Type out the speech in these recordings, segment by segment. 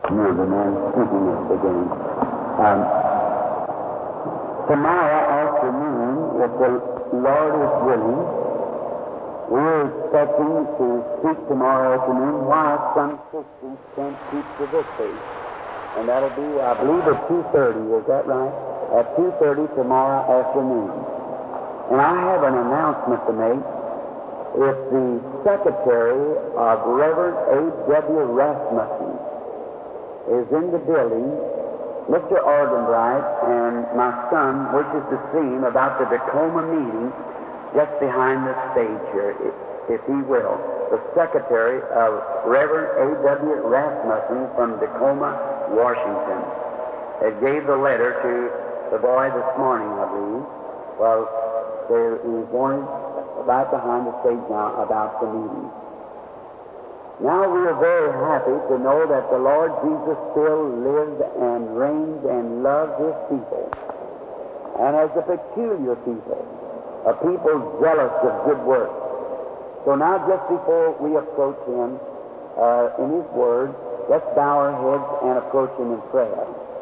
Near the man speaking at the beginning. Tomorrow afternoon, if the Lord is willing, we're expecting to speak tomorrow afternoon why some Christians can't keep the victory. And that'll be, I believe, at 2:30. Is that right? At 2:30 tomorrow afternoon. And I have an announcement to make. If the secretary of Reverend A.W. Rasmussen is in the building, Mr. Argenbright and my son wishes to see him about the Tacoma meeting just behind the stage here, if he will. The secretary of Reverend A.W. Rasmussen from Tacoma, Washington. It gave the letter to the boy this morning, I believe. Well, he's wanted right behind the stage now about the meeting. Now we are very happy to know that the Lord Jesus still lives and reigns and loves His people. And as a peculiar people, a people zealous of good works. So now just before we approach Him in His Word, let's bow our heads and approach Him in prayer.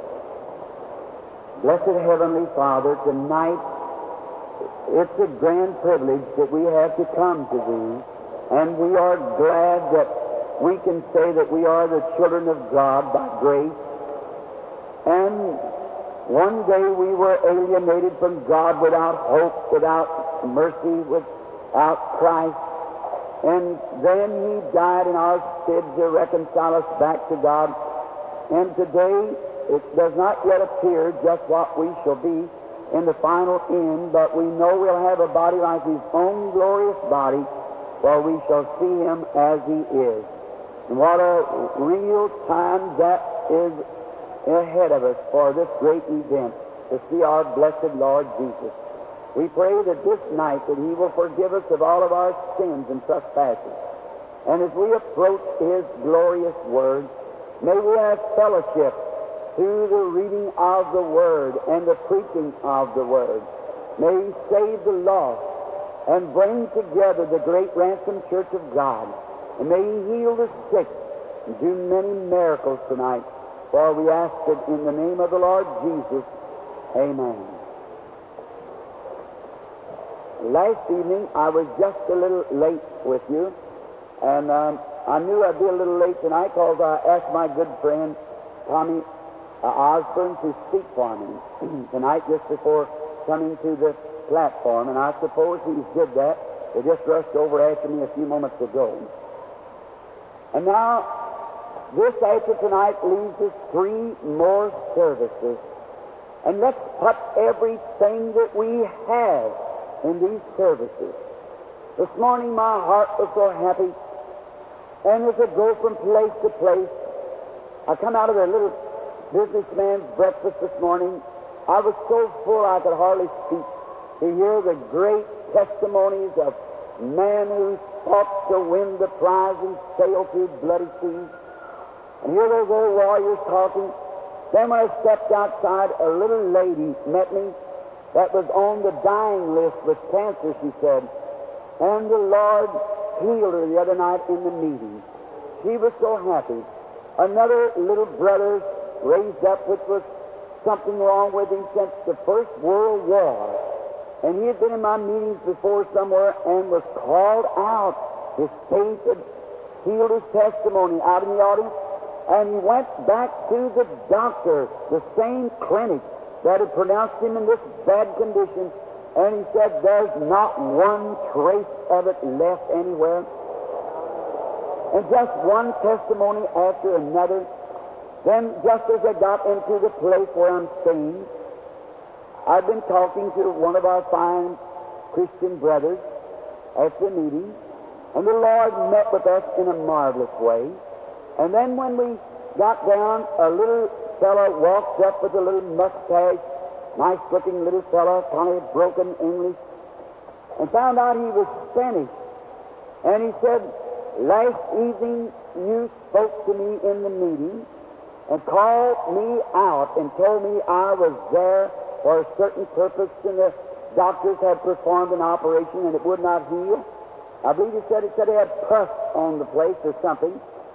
Blessed Heavenly Father, tonight it's a grand privilege that we have to come to Thee, and we are glad that we can say that we are the children of God by grace. And one day we were alienated from God without hope, without mercy, without Christ. And then He died in our stead to reconcile us back to God. And today it does not yet appear just what we shall be in the final end, but we know we'll have a body like His own glorious body, for we shall see Him as He is. And what a real time that is ahead of us for this great event, to see our blessed Lord Jesus. We pray that this night that He will forgive us of all of our sins and trespasses. And as we approach His glorious Word, may we have fellowship through the reading of the Word and the preaching of the Word. May He save the lost and bring together the great ransomed church of God. And may He heal the sick and do many miracles tonight. For we ask it in the name of the Lord Jesus. Amen. Last evening I was just a little late with you. And I knew I'd be a little late tonight because I asked my good friend Tommy Osborne to speak for me tonight just before coming to the platform, and I suppose he did that. They just rushed over after me a few moments ago. And now, this after tonight leaves us 3 more services. And let's put everything that we have in these services. This morning my heart was so happy, and as I go from place to place, I come out of a little businessman's breakfast this morning. I was so full I could hardly speak to hear the great testimonies of men who fought to win the prize and sail through bloody seas. And hear those old warriors talking. Then when I stepped outside, a little lady met me that was on the dying list with cancer, she said. And the Lord healed her the other night in the meeting. She was so happy. Another little brother raised up, which was something wrong with him since the First World War. And he had been in my meetings before somewhere and was called out. His faith had healed his testimony out in the audience. And he went back to the doctor, the same clinic that had pronounced him in this bad condition. And he said, there's not one trace of it left anywhere. And just one testimony after another. Then, just as I got into the place where I'm staying, I've been talking to one of our fine Christian brothers at the meeting, and the Lord met with us in a marvelous way. And then when we got down, a little fellow walked up with a little mustache, nice-looking little fellow, kind of broken English, and found out he was Spanish. And he said, last evening you spoke to me in the meeting and called me out and told me I was there for a certain purpose, and the doctors had performed an operation and it would not heal. I believe he said he had pus on the place or something.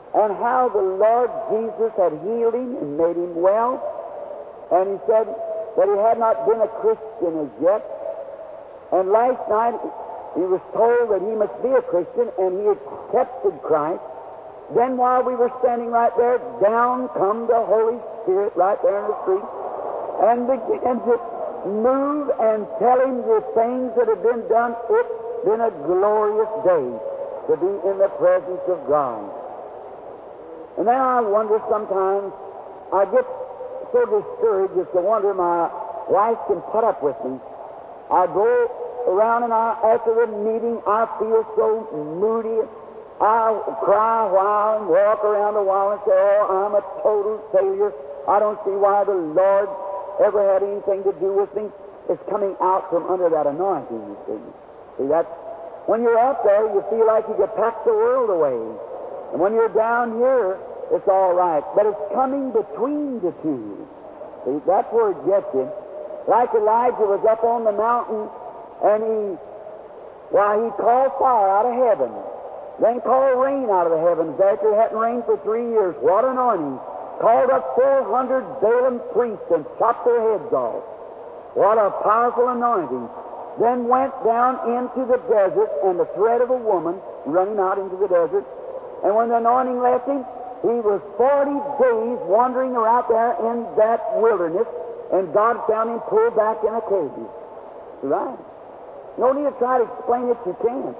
and how the Lord Jesus had healed him and made him well. And he said that he had not been a Christian as yet. And last night he was told that he must be a Christian, and he accepted Christ. Then while we were standing right there, down come the Holy Spirit right there in the street and began to move and tell him the things that had been done. It's been a glorious day to be in the presence of God. And then I wonder sometimes, I get so discouraged as to wonder my wife can put up with me. I go around and after the meeting, I feel so moody. I cry a while and walk around a while and say, oh, I'm a total failure. I don't see why the Lord ever had anything to do with me. It's coming out from under that anointing, you see. See, that's, when you're up there, you feel like you could pack the world away. And when you're down here, it's all right. But it's coming between the two. See, that's where it gets you. Like Elijah was up on the mountain, and he called fire out of heaven. Then called rain out of the heavens after it hadn't rained for 3 years. What an anointing. Called up 400 Balaam priests and chopped their heads off. What a powerful anointing. Then went down into the desert, and the thread of a woman running out into the desert. And when the anointing left him, he was 40 days wandering around there in that wilderness, and God found him pulled back in a cave. Right. No need to try to explain it, you can't.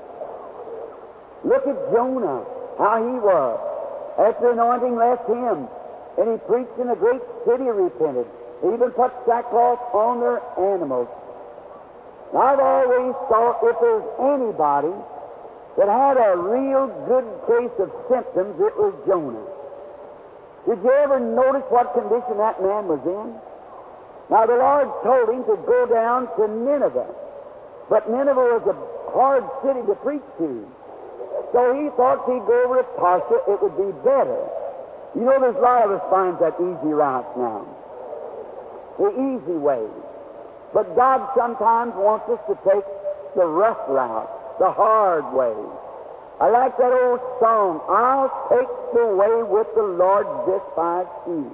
Look at Jonah, how he was. After the anointing left him, and he preached in a great city, repented. He even put sackcloth on their animals. Now, I've always thought if there's anybody that had a real good case of symptoms, it was Jonah. Did you ever notice what condition that man was in? Now, the Lord told him to go down to Nineveh, but Nineveh was a hard city to preach to. So he thought if he'd go over to Tarshish, it would be better. You know, there's a lot of us finds that easy route now. The easy way. But God sometimes wants us to take the rough route, the hard way. I like that old song, I'll take the way with the Lord despised few.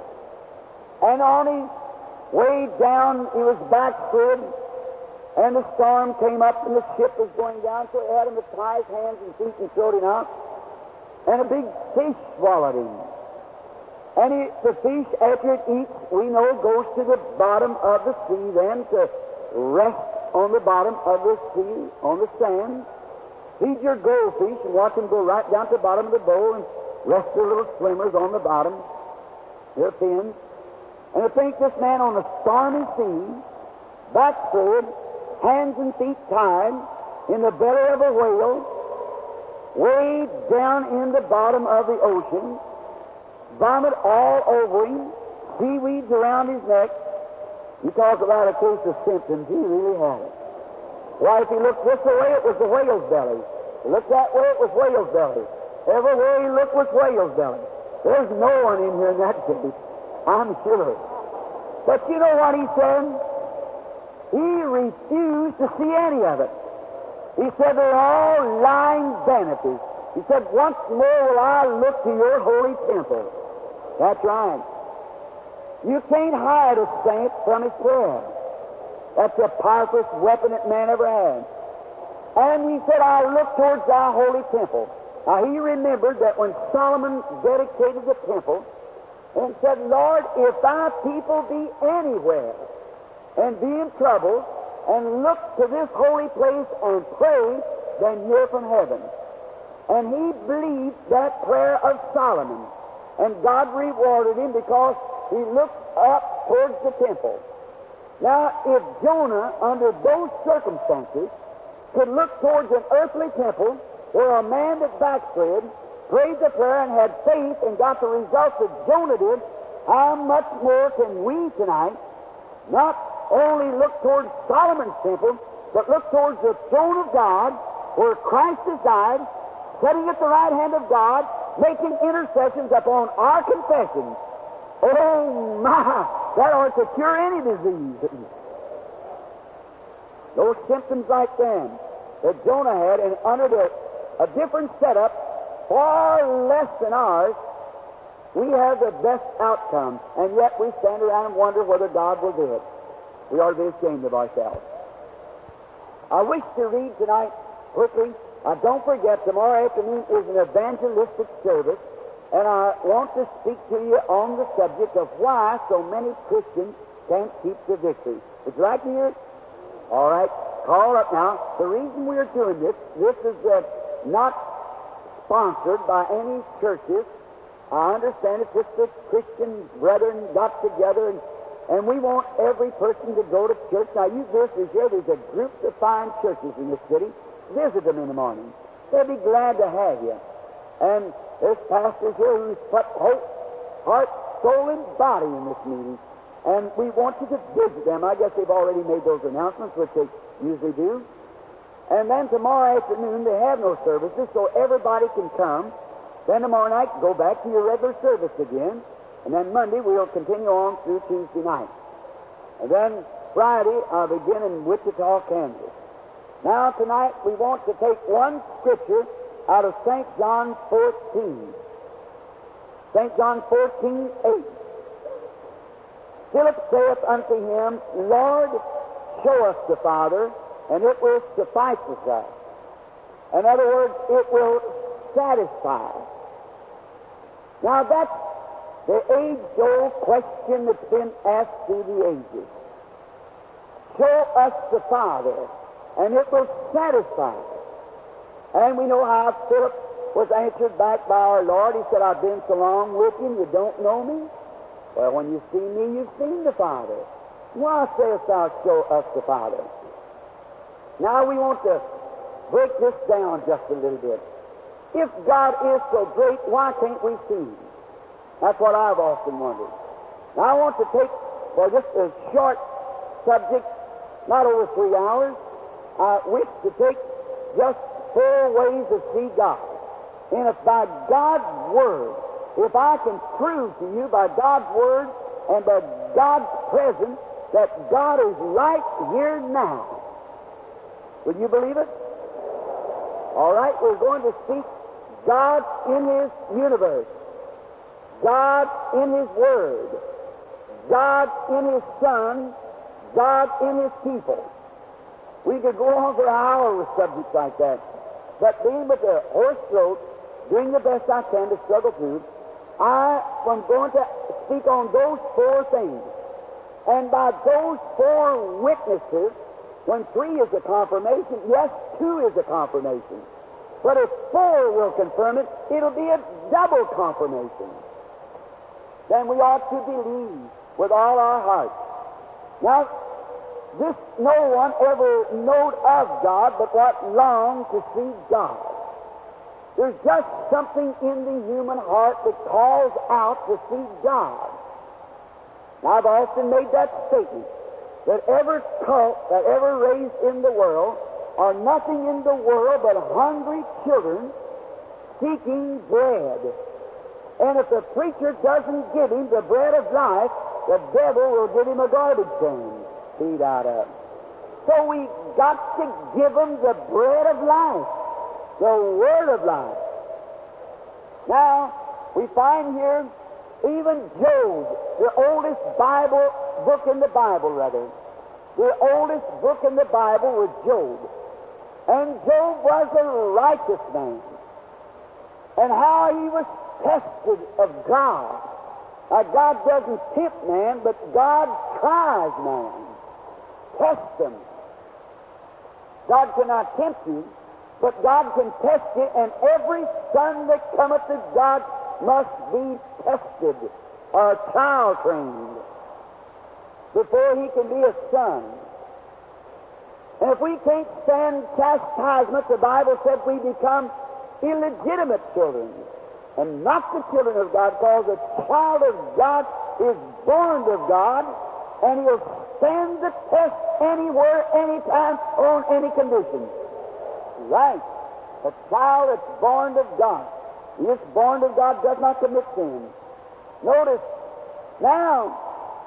And on his way down, he was backslid. And the storm came up, and the ship was going down, so he had him to tie his hands and feet and throw him out. And a big fish swallowed him. And the fish, after it eats, we know, goes to the bottom of the sea then to rest on the bottom of the sea, on the sand. Feed your goldfish and watch them go right down to the bottom of the bowl and rest their little swimmers on the bottom, their fins. And to think this man on a stormy sea, backslid, hands and feet tied, in the belly of a whale, way down in the bottom of the ocean, vomit all over him, seaweeds around his neck. You talk about a case of symptoms, he really had it. Why, if he looked this way, it was the whale's belly. He looked that way, it was whale's belly. Everywhere he looked was whale's belly. There's no one in here in that case, I'm sure. But you know what he said? He refused to see any of it. He said, they're all lying vanities. He said, once more will I look to your holy temple. That's right. You can't hide a saint from his prayer. That's the powerful weapon that man ever had. And he said, I look towards thy holy temple. Now he remembered that when Solomon dedicated the temple and said, Lord, if thy people be anywhere and be in trouble, and look to this holy place and pray, then hear from heaven. And he believed that prayer of Solomon, and God rewarded him because he looked up towards the temple. Now, if Jonah, under those circumstances, could look towards an earthly temple where a man that backslid prayed the prayer and had faith and got the results that Jonah did, how much more can we tonight not only look towards Solomon's temple, but look towards the throne of God, where Christ has died, sitting at the right hand of God, making intercessions upon our confessions. Oh my, that ought to cure any disease. Those symptoms like them that Jonah had, and under a different setup, far less than ours, we have the best outcome, and yet we stand around and wonder whether God will do it. We ought to be ashamed of ourselves. I wish to read tonight quickly. Don't forget, tomorrow afternoon is an evangelistic service, and I want to speak to you on the subject of why so many Christians can't keep the victory. Would you like to hear it? All right, call up now. The reason we're doing this is not sponsored by any churches. I understand it's just the Christian brethren got together, and we want every person to go to church. Now, you visitors here, there's a group of fine churches in this city. Visit them in the morning. They'll be glad to have you. And there's pastors here who's put heart, soul, and body in this meeting. And we want you to visit them. I guess they've already made those announcements, which they usually do. And then tomorrow afternoon, they have no services, so everybody can come. Then tomorrow night, go back to your regular service again. And then Monday, we'll continue on through Tuesday night. And then Friday, I'll begin in Wichita, Kansas. Now, tonight, we want to take one scripture out of St. John 14. St. John 14:8. Philip saith unto him, Lord, show us the Father, and it will suffice us. In other words, it will satisfy. Now, that's the age-old question that's been asked through the ages. Show us the Father, and it will satisfy. And we know how Philip was answered back by our Lord. He said, I've been so long with you, and you don't know me? Well, when you've seen me, you've seen the Father. Why sayest thou, show us the Father? Now we want to break this down just a little bit. If God is so great, why can't we see Him? That's what I've often wondered. Now I want to take, for just a short subject, not over 3 hours, I wish to take just 4 ways to see God. And if by God's Word, if I can prove to you by God's Word and by God's presence that God is right here now, will you believe it? All right, we're going to speak God in His universe, God in His Word, God in His Son, God in His people. We could go on for an hour with subjects like that. But being with a hoarse throat, doing the best I can to struggle through, I am going to speak on those 4 things. And by those 4 witnesses, when 3 is a confirmation, yes, 2 is a confirmation. But if 4 will confirm it, it'll be a double confirmation. Then we ought to believe with all our hearts. Now, this no one ever knowed of God, but what longed to see God. There's just something in the human heart that calls out to see God. Now, I've often made that statement, that every cult that ever raised in the world are nothing in the world but hungry children seeking bread. And if the preacher doesn't give him the bread of life, the devil will give him a garbage can to eat out of. So we got to give them the bread of life, the Word of life. Now, we find here even Job, the oldest book in the Bible, the oldest book in the Bible was Job. And Job was a righteous man. And how he was tested of God. Now, God doesn't tempt man, but God tries man. Test them. God cannot tempt you, but God can test you, and every son that cometh to God must be tested or child trained before he can be a son. And if we can't stand chastisement, the Bible said we become illegitimate children and not the children of God, because a child of God is born of God, and he'll stand the test anywhere, anytime, on any condition. Right. A child that's born of God. He is born of God, does not commit sin. Notice, now,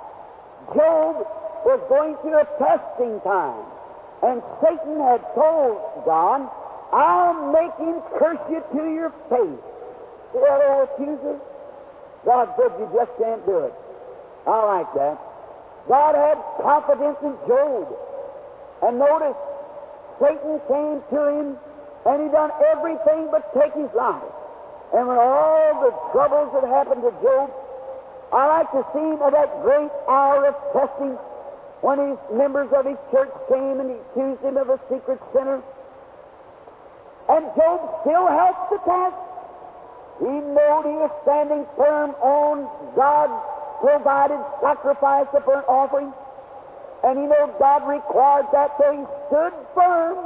Job was going through a testing time, and Satan had told God I'll make him curse you to your face. See that old accuser? God said you just can't do it. I like that. God had confidence in Job. And notice, Satan came to him, and he done everything but take his life. And when all the troubles that happened to Job, I like to see him at that great hour of testing, when his members of his church came and accused him of a secret sinner. And Job still helped the test. He knew he was standing firm on God's provided sacrifice of burnt offering. And he knew God required that, so he stood firm.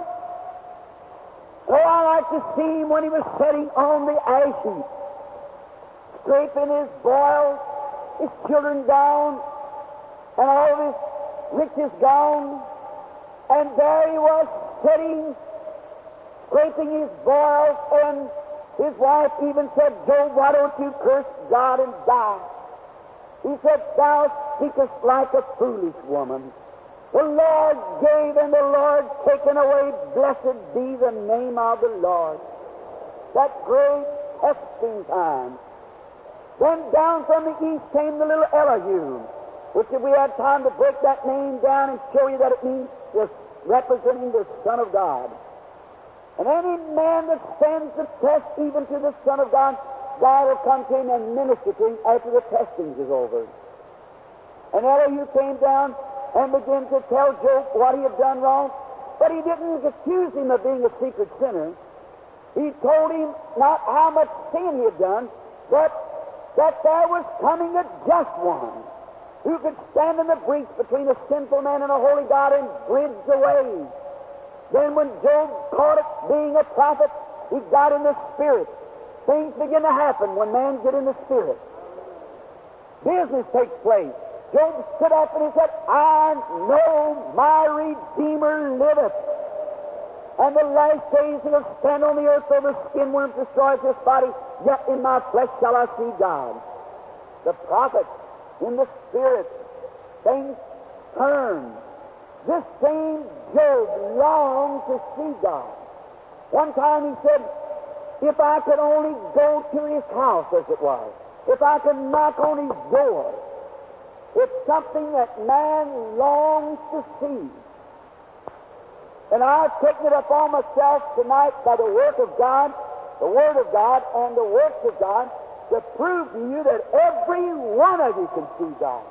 Oh, I like to see him when he was sitting on the ash heap, scraping his boils, his children down, and all of his riches gone. And there he was sitting, scraping his boils, and his wife even said, Job, why don't you curse God and die? He said, thou speakest like a foolish woman. The Lord gave and the Lord taken away. Blessed be the name of the Lord. That great testing time. Then down from the east came the little Elihu, which if we had time to break that name down and show you that it means just representing the Son of God. And any man that stands the test even to the Son of God, God will come to him and minister to him after the testing is over. And Elihu came down and began to tell Job what he had done wrong, but he didn't accuse him of being a secret sinner. He told him not how much sin he had done, but that there was coming a just one who could stand in the breach between a sinful man and a holy God and bridge the way. Then when Job caught it, being a prophet, he got in the Spirit. Things begin to happen when man get in the Spirit. Business takes place. Job stood up and he said, I know my Redeemer liveth. And the last days he'll stand on the earth till the skin worm destroys this body, yet in my flesh shall I see God. The prophet, in the Spirit, things turn. This same Job longed to see God. One time he said, if I could only go to his house, as it was, if I could knock on his door. It's something that man longs to see. And I've taken it upon myself tonight by the work of God, the Word of God, and the works of God to prove to you that every one of you can see God.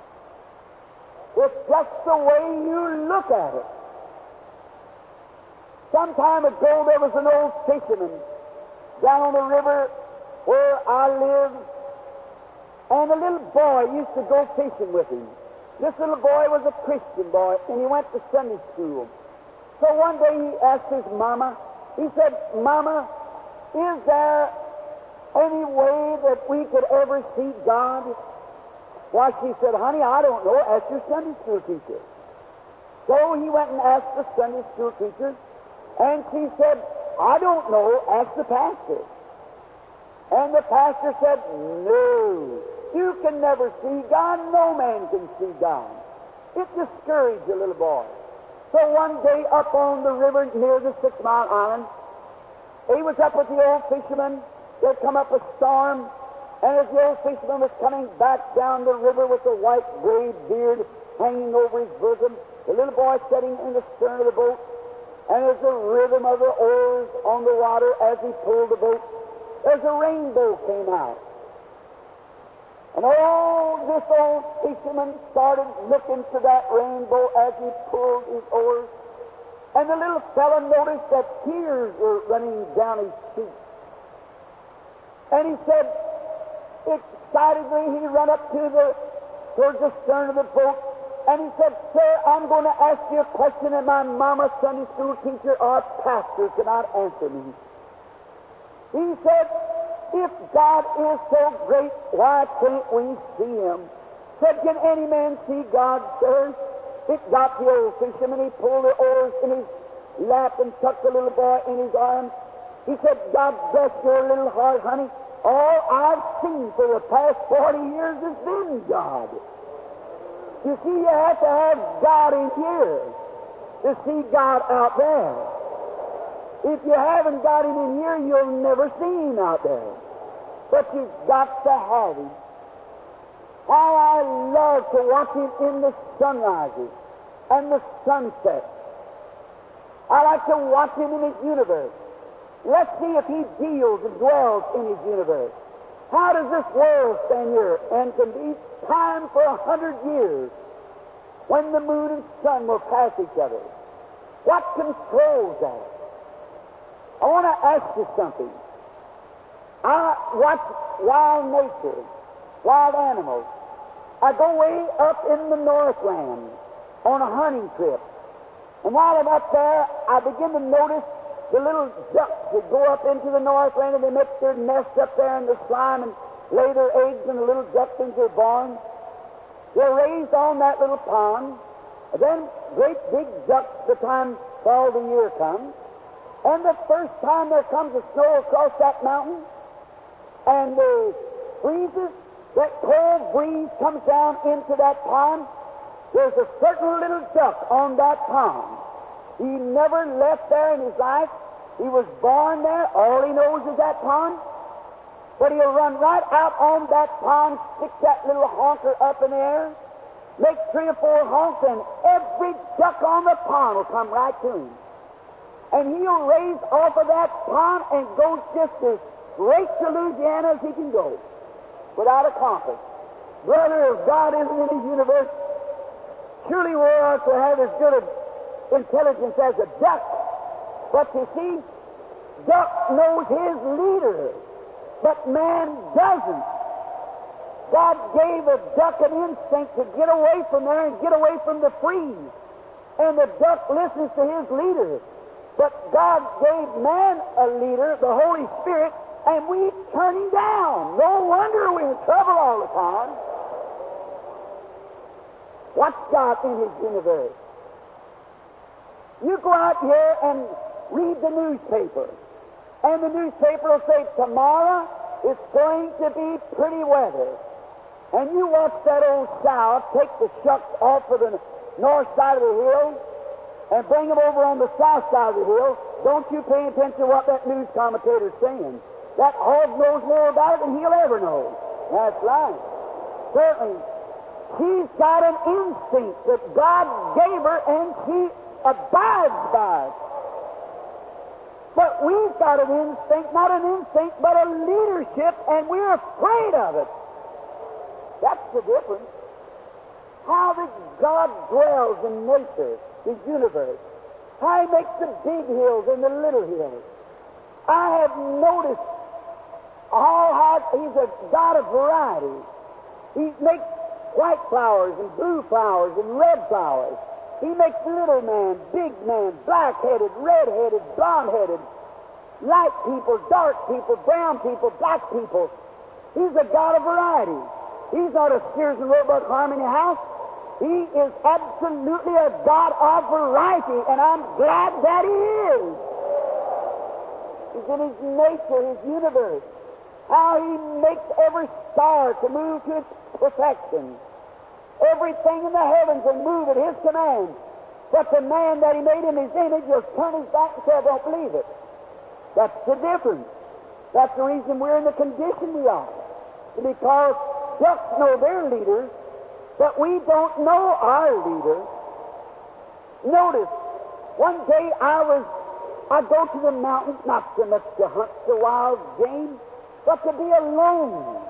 It's just the way you look at it. Some time ago there was an old fisherman down on the river where I live, and a little boy used to go fishing with him. This little boy was a Christian boy, and he went to Sunday school. So one day he asked his mama, he said, Mama, is there any way that we could ever see God? Why, she said, honey, I don't know. Ask your Sunday school teacher. So he went and asked the Sunday school teacher, and she said, I don't know. Ask the pastor. And the pastor said, no, you can never see God. No man can see God. It discouraged the little boy. So one day up on the river near the 6 Mile Island, he was up with the old fisherman. There come up a storm, and as the old fisherman was coming back down the river with a white gray beard hanging over his bosom, the little boy sitting in the stern of the boat, and as the rhythm of the oars on the water as he pulled the boat, as a rainbow came out. And this old fisherman started looking to that rainbow as he pulled his oars. And the little fellow noticed that tears were running down his cheeks. And he said, excitedly, he ran up towards the stern of the boat, and he said, Sir, I'm going to ask you a question, and my mama, Sunday school teacher, or pastor cannot answer me. He said, if God is so great, why can't we see Him? Said, can any man see God, sir? It got the old fisherman. He pulled the oars in his lap and tucked the little boy in his arms. He said, God bless your little heart, honey. All I've seen for the past 40 years has been God. You see, you have to have God in here to see God out there. If you haven't got Him in here, you'll never see Him out there. But you've got to have Him. How I love to watch Him in the sunrises and the sunsets. I like to watch Him in His universe. Let's see if He deals and dwells in His universe. How does this world stand here and can be time for 100 years when the moon and sun will pass each other? What controls that? I want to ask you something. I watch wild nature, wild animals. I go way up in the Northland on a hunting trip. And while I'm up there, I begin to notice the little ducks that go up into the Northland and they make their nest up there in the slime and lay their eggs, and the little ducklings are born. They're raised on that little pond. And then great big ducks, the time fall the year comes. And the first time there comes the snow across that mountain, and the breezes, that cold breeze comes down into that pond, there's a certain little duck on that pond. He never left there in his life. He was born there. All he knows is that pond. But he'll run right out on that pond, stick that little honker up in the air, make 3 or 4 honks, and every duck on the pond will come right to him. And he'll raise off of that pond and go just as straight to Louisiana as he can go, without a compass. Brother, if God isn't in His universe, surely we ought to have as good intelligence as a duck. But you see, duck knows his leader, but man doesn't. God gave a duck an instinct to get away from there and get away from the freeze. And the duck listens to his leader. But God gave man a leader, the Holy Spirit, and we turn him down. No wonder we're in trouble all the time. What's God in His universe? You go out here and read the newspaper, and the newspaper will say, tomorrow it's going to be pretty weather. And you watch that old sow take the shucks off of the north side of the hill and bring them over on the south side of the hill. Don't you pay attention to what that news commentator's saying. That hog knows more about it than he'll ever know. That's right. Certainly. She's got an instinct that God gave her, and she abides by it. But we've got an instinct, not an instinct, but a leadership, and we're afraid of it. That's the difference. How that God dwells in nature, His universe. How He makes the big hills and the little hills. I have noticed how He's a God of variety. He makes white flowers and blue flowers and red flowers. He makes little man, big man, black-headed, red-headed, blonde-headed, light people, dark people, brown people, black people. He's a God of variety. He's not a Sears and Roebuck Harmony House. He is absolutely a God of variety, and I'm glad that He is. He's in His nature, His universe. How He makes every star to move to its perfection. Everything in the heavens will move at His command. But the man that He made in His image will turn his back and say, I don't believe it. That's the difference. That's the reason we're in the condition we are. Because ducks know their leaders, but we don't know our leader. Notice, one day I go to the mountains, not so much to hunt the wild game, but to be alone.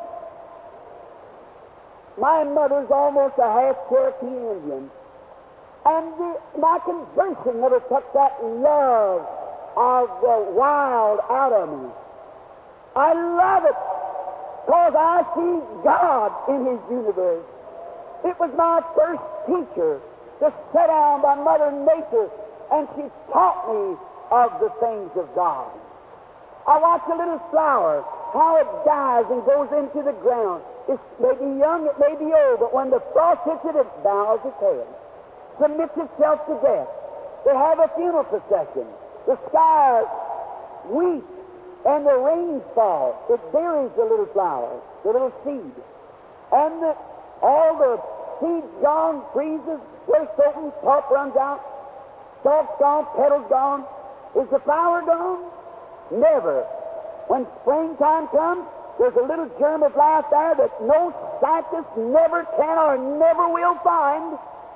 My mother's almost a half Cherokee Indian, and my conversion never took that love of the wild out of me. I love it because I see God in His universe. It was my first teacher to sit down by Mother Nature, and she taught me of the things of God. I watch a little flower, how it dies and goes into the ground. It may be young, it may be old, but when the frost hits it, it bows its head, submits itself to death. They have a funeral procession. The sky weeps, and the rains fall. It buries the little flower, the little seed. And all the seed's gone, freezes, bursts open, top runs out, stalk's gone, petals gone. Is the flower gone? Never. When springtime comes, there's a little germ of life there that no scientist never can or never will find.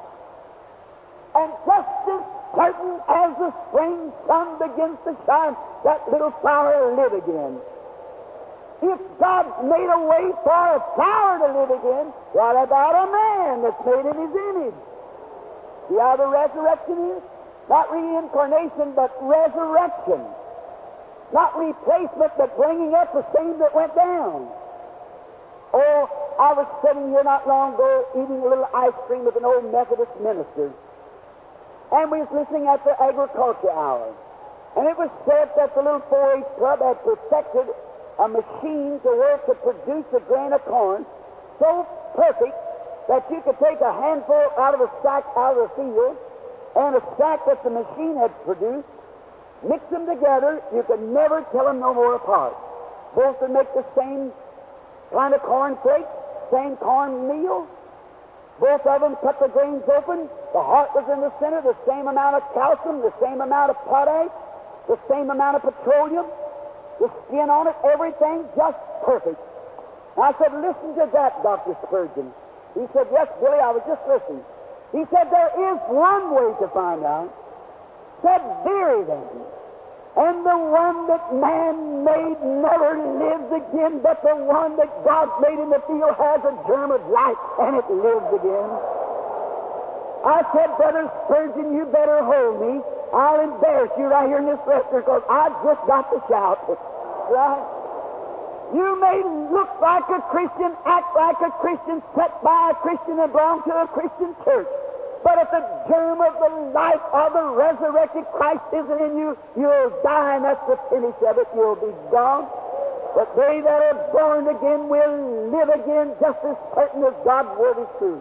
And just as certain as the spring sun begins to shine, that little flower will live again. If God made a way for a flower to live again, what about a man that's made in His image? See how the resurrection is? Not reincarnation, but resurrection. Not replacement, but bringing up the same that went down. Oh, I was sitting here not long ago eating a little ice cream with an old Methodist minister. And we was listening at the agriculture hour. And it was said that the little 4-H club had perfected a machine to where it could produce a grain of corn so perfect that you could take a handful out of a sack out of the field and a sack that the machine had produced, mix them together, you could never tell them no more apart. Both would make the same kind of corn flakes, same corn meal. Both of them cut the grains open. The heart was in the center, the same amount of calcium, the same amount of potash, the same amount of petroleum, the skin on it, everything just perfect. And I said, listen to that, Dr. Spurgeon. He said, yes, Billy, I was just listening. He said, there is one way to find out. Said, bury them. And the one that man made never lives again, but the one that God made in the field has a germ of life, and it lives again. I said, Brother Spurgeon, you better hold me. I'll embarrass you right here in this restaurant because I just got to shout. Right? You may look like a Christian, act like a Christian, sit by a Christian, and belong to a Christian church. But if the germ of the life of the resurrected Christ isn't in you, you'll die, and that's the finish of it. You'll be gone. But they that are born again will live again just as certain as God's Word is true.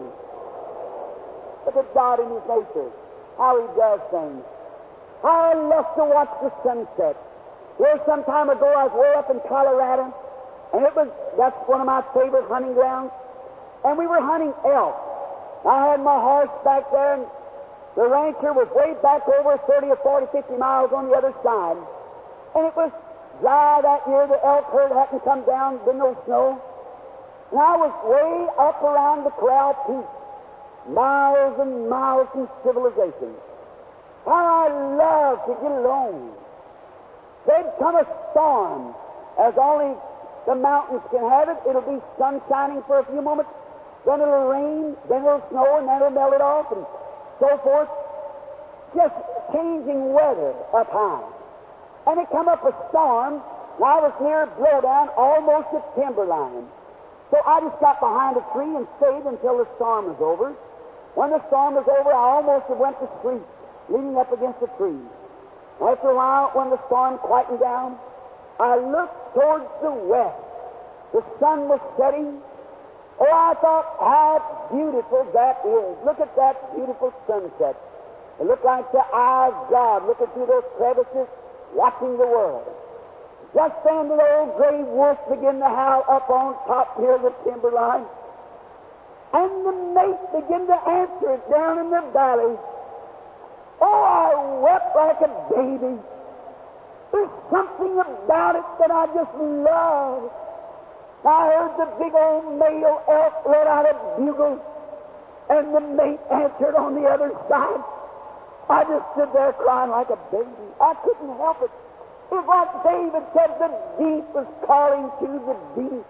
Look at God in His nature, how He does things. How I love to watch the sunset. Here some time ago, I was way up in Colorado, and that's one of my favorite hunting grounds, and we were hunting elk. I had my horse back there, and the rancher was way back over 30 or 40, 50 miles on the other side. And it was dry that year. The elk herd hadn't come down, been no snow. And I was way up around the corral peak, miles and miles from civilization. How I love to get alone. There'd come a storm, as only the mountains can have it. It'll be sun shining for a few moments. Then it'll rain, then it'll snow, and then it'll melt it off, and so forth. Just changing weather up high. And it come up a storm, and I was near blowdown, almost at timberline. So I just got behind a tree and stayed until the storm was over. When the storm was over, I almost went to sleep, leaning up against a tree. After a while, when the storm quietened down, I looked towards the west. The sun was setting. Oh, I thought how beautiful that is. Look at that beautiful sunset. It looked like the eye of God looking through those crevices, watching the world. Just then the old gray wolf began to howl up on top near the timberline. And the mate began to answer it down in the valley. Oh, I wept like a baby. There's something about it that I just love. I heard the big old male elk let out a bugle, and the mate answered on the other side. I just stood there crying like a baby. I couldn't help it. It's like David said, the deep was calling to the deep.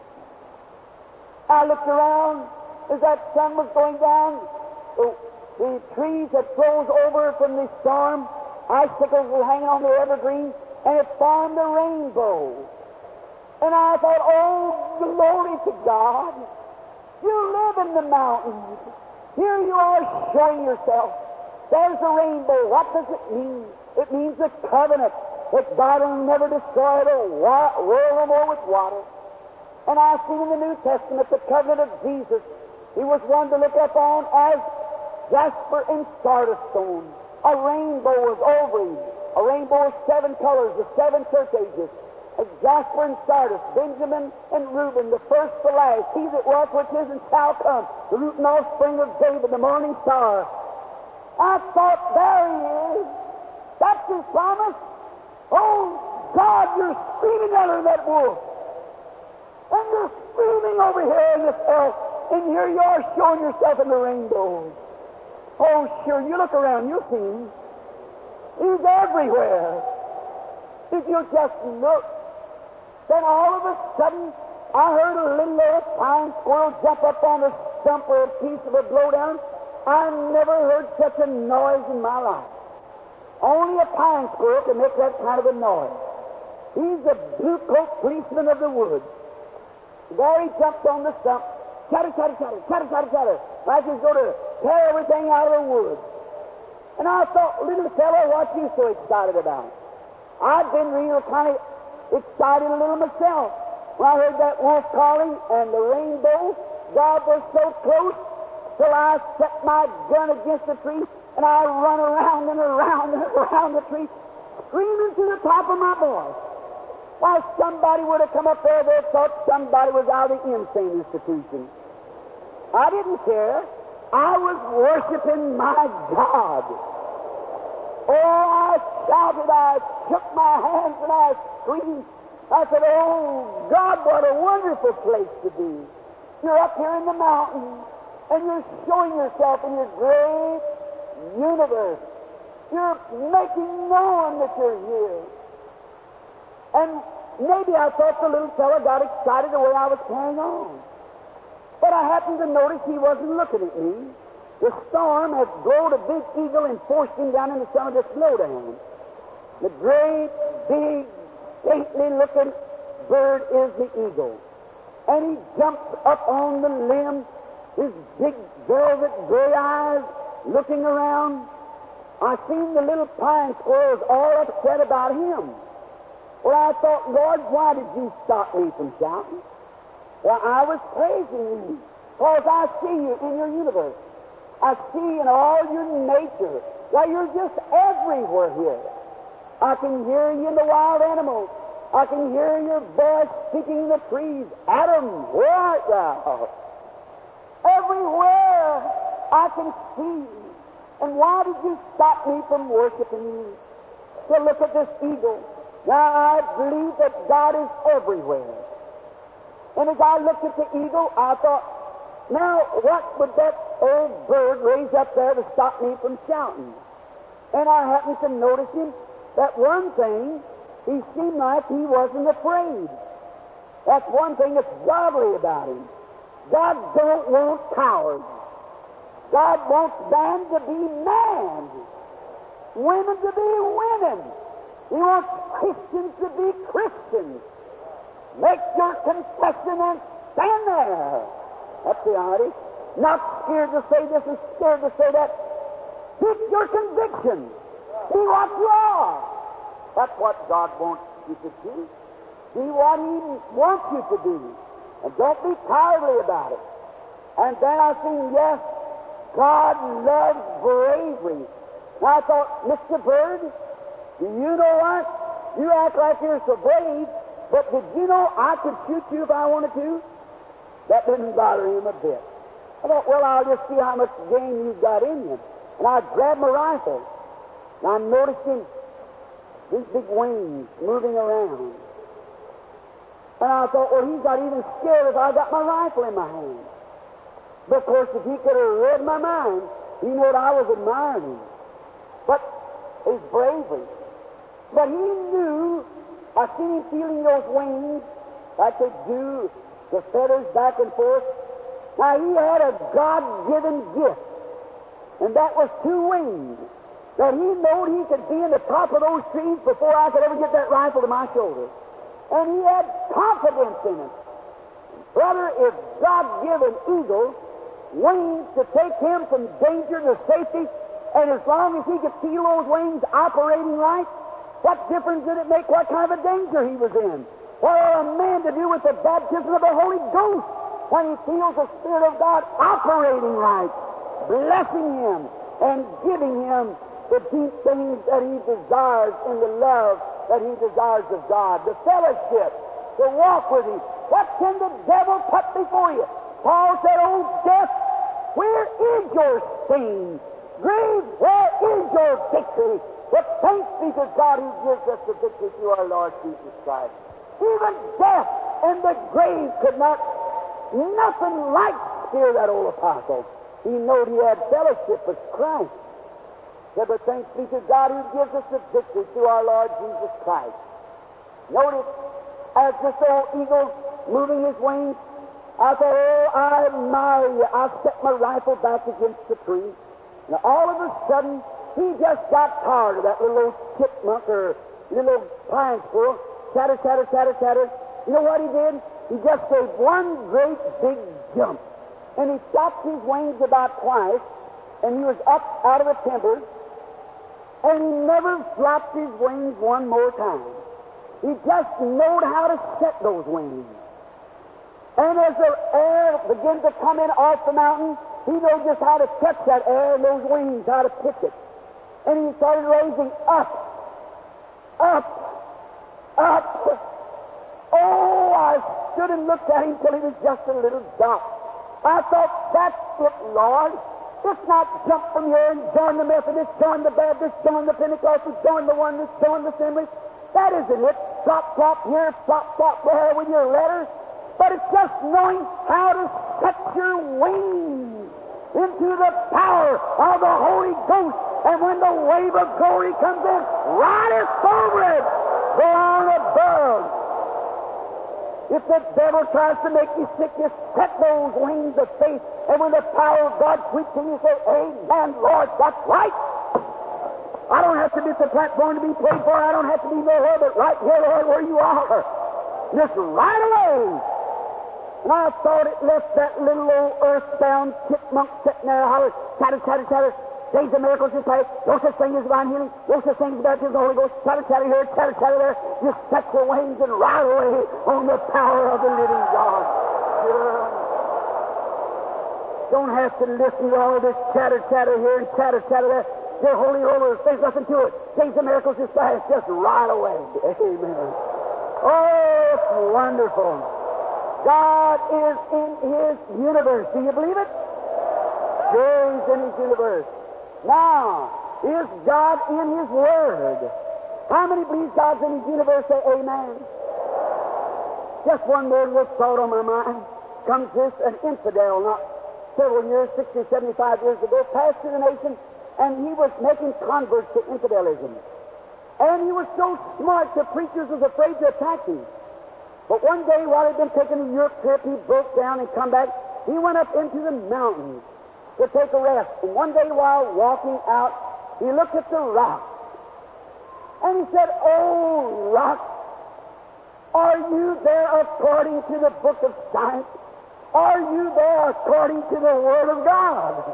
I looked around as that sun was going down. The trees had froze over from the storm. Icicles were hanging on the evergreens, and it formed a rainbow. And I thought, oh, glory to God. You live in the mountains. Here you are showing yourself. There's a rainbow. What does it mean? It means the covenant that God will never destroy the world no more with water. And I've seen in the New Testament the covenant of Jesus. He was one to look up on as jasper and sardis stone. A rainbow was over him. A rainbow of 7 colors, the 7 church ages. As Jasper and Sardis, Benjamin and Reuben, the first to last, he that was, which is, and shall come, the root and offspring of David, the morning star. I thought, there he is. That's his promise. Oh, God, you're screaming out of that wolf. And you're screaming over here in this earth, and here you are showing yourself in the rainbow. Oh, sure, you look around, you'll see him. He's everywhere. If you just look, then all of a sudden, I heard a little old pine squirrel jump up on a stump or a piece of a blowdown. I never heard such a noise in my life. Only a pine squirrel can make that kind of a noise. He's the blue-coat policeman of the woods. There he jumped on the stump. Chatter, chatter, chatter, chatter, chatter, chatter. Like he's going to tear everything out of the woods. And I thought, little fellow, what you so excited about? I'd been real kind of excited a little myself. When I heard that wolf calling and the rainbow, God was so close till I set my gun against the tree and I run around and around and around the tree, screaming to the top of my voice. Why, somebody would have come up there, they thought somebody was out of the insane institution. I didn't care. I was worshiping my God. Oh, I shouted, I shook my hands and I screamed. I said, oh, God, what a wonderful place to be. You're up here in the mountains, and you're showing yourself in your great universe. You're making known that you're here. And maybe I thought the little fellow got excited the way I was carrying on. But I happened to notice he wasn't looking at me. The storm had blown a big eagle and forced him down into some of this blowdown. The great, big, stately-looking bird is the eagle. And he jumps up on the limb, his big velvet gray eyes looking around. I seen the little pine squirrels all upset about him. Well, I thought, Lord, why did you stop me from shouting? Well, I was praising you, because I see you in your universe. I see in all your nature. Why, you're just everywhere here. I can hear you in the wild animals. I can hear your voice speaking in the trees. Adam, where art thou? Everywhere I can see. And why did you stop me from worshiping you? So look at this eagle. Now, I believe that God is everywhere. And as I looked at the eagle, I thought, now, what would that old bird raise up there to stop me from shouting? And I happened to notice him, that one thing, he seemed like he wasn't afraid. That's one thing that's godly about him. God don't want cowards. God wants man to be man, women to be women. He wants Christians to be Christians. Make your confession and stand there. That's the idea. Not scared to say this and scared to say that. Speak your conviction. Be what you are. That's what God wants you to do. Be what He wants you to do. And don't be cowardly about it. And then I think, yes, God loves bravery. Now I thought, Mr. Bird, do you know what? You act like you're so brave, but did you know I could shoot you if I wanted to? That didn't bother him a bit. I thought, well, I'll just see how much game you've got in you. And I grabbed my rifle. And I noticed him, these big wings moving around. And I thought, well, he's not even scared if I got my rifle in my hand. But of course, if he could have read my mind, he knew that I was admiring him. But his bravery. But he knew, I seen him feeling those wings like they do, the feathers back and forth. Now, he had a God-given gift, and that was two wings, that he knowed he could be in the top of those trees before I could ever get that rifle to my shoulder. And he had confidence in it. Brother, if God-given eagle wings to take him from danger to safety, and as long as he could feel those wings operating right, what difference did it make what kind of a danger he was in? What are a man to do with the baptism of the Holy Ghost when he feels the Spirit of God operating right, blessing him and giving him the deep things that he desires in the love that he desires of God, the fellowship, to walk with him. What can the devil put before you? Paul said, "Oh, death, where is your sting? Grave, where is your victory? But thanks be to God who gives us the victory through our Lord Jesus Christ. Even death and the grave could not, nothing like scare that old apostle. He knew he had fellowship with Christ. Said, but thanks be to God who gives us the victory through our Lord Jesus Christ. Notice, as this old eagle moving his wings, I thought, oh, I admire you. I set my rifle back against the tree. And all of a sudden, he just got tired of that little old chipmunk or little old pine squirrel. Chatter, chatter, chatter, chatter. You know what he did? He just gave one great big jump. And he stopped his wings about twice, and he was up out of the timber, and he never flopped his wings one more time. He just knowed how to set those wings. And as the air began to come in off the mountain, he knew just how to catch that air and those wings, how to pitch it. And he started raising up, up, up. Oh, I stood and looked at him till he was just a little dot. I thought, that's it, Lord. It's not jump from here and join the Methodist, join the Baptist, join the Pentecostal, join the Oneness, join the Assembly. That isn't it. Flop, flop here, flop, flop there with your letters. But it's just knowing how to set your wings into the power of the Holy Ghost. And when the wave of glory comes in, ride it over it. Go on above. If the devil tries to make you sick, you set those wings of faith. And when the power of God sweeps in, you say, amen, Lord, that's right. I don't have to be at the platform to be prayed for. I don't have to be nowhere but right here, Lord, where you are. Just right away. And I thought it left that little old earthbound chipmunk sitting there hollering, chatter, chatter, chatter. Days of miracles is past. No such thing as divine healing. No such thing as baptism of the Holy Ghost. Chatter, chatter here, chatter, chatter there. Just set your wings and ride away on the power of the living God. Yeah. Don't have to listen to all this chatter, chatter here and chatter, chatter there. You're holy rollers. There's nothing to it. Days of miracles is past. Just ride away. Amen. Oh, it's wonderful. God is in His universe. Do you believe it? Sure, He's in His universe. Now, is God in His Word? How many believe God's in His universe? Say amen. Just one more little thought on my mind. Comes this, an infidel, not several years, 60, 75 years ago, passed through the nation, and he was making converts to infidelism. And he was so smart, the preachers was afraid to attack him. But one day, while he'd been taking a Europe trip, he broke down and come back. He went up into the mountains to take a rest. And one day, while walking out, he looked at the rock. And he said, "Oh, rock, are you there according to the book of science? Are you there according to the Word of God?"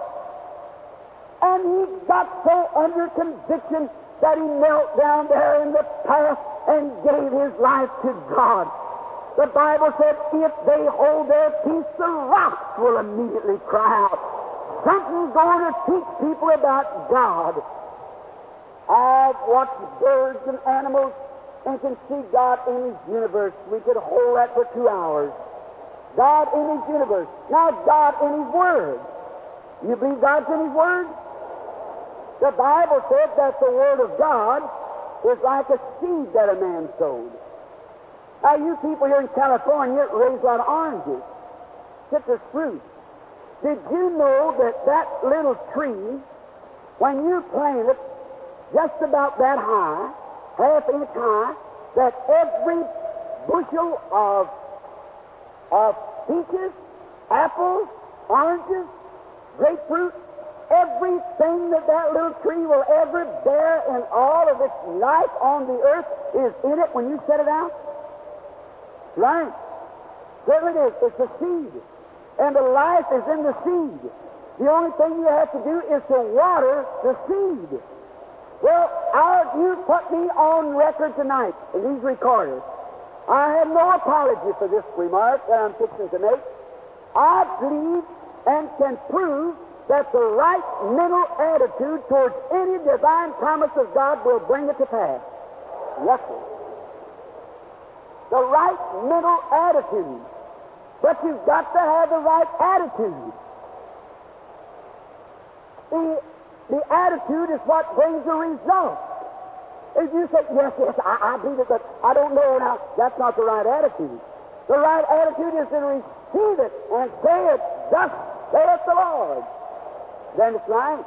And he got so under conviction that he knelt down there in the path and gave his life to God. The Bible said, if they hold their peace, the rocks will immediately cry out. Something's going to teach people about God. I've watched birds and animals and can see God in His universe. We could hold that for 2 hours. God in His universe. Now, God in His Word. You believe God's in His Word? The Bible said that the Word of God is like a seed that a man sowed. Now, you people here in California raise a lot of oranges, citrus fruit. Did you know that that little tree, when you plant it just about that high, half-inch high, that every bushel of peaches, apples, oranges, grapefruit, everything that little tree will ever bear and all of its life on the earth is in it when you set it out? Right. There it is. It's a seed. And the life is in the seed. The only thing you have to do is to water the seed. Well, you put me on record tonight in these recorders. I have no apology for this remark that I'm fixing to make. I believe and can prove that the right mental attitude towards any divine promise of God will bring it to pass. Yes, sir. The right mental attitude. But you've got to have the right attitude. The attitude is what brings the result. If you say, yes, I believe it, but I don't know now, that's not the right attitude. The right attitude is to receive it and say it, thus saith the Lord. Then it's right.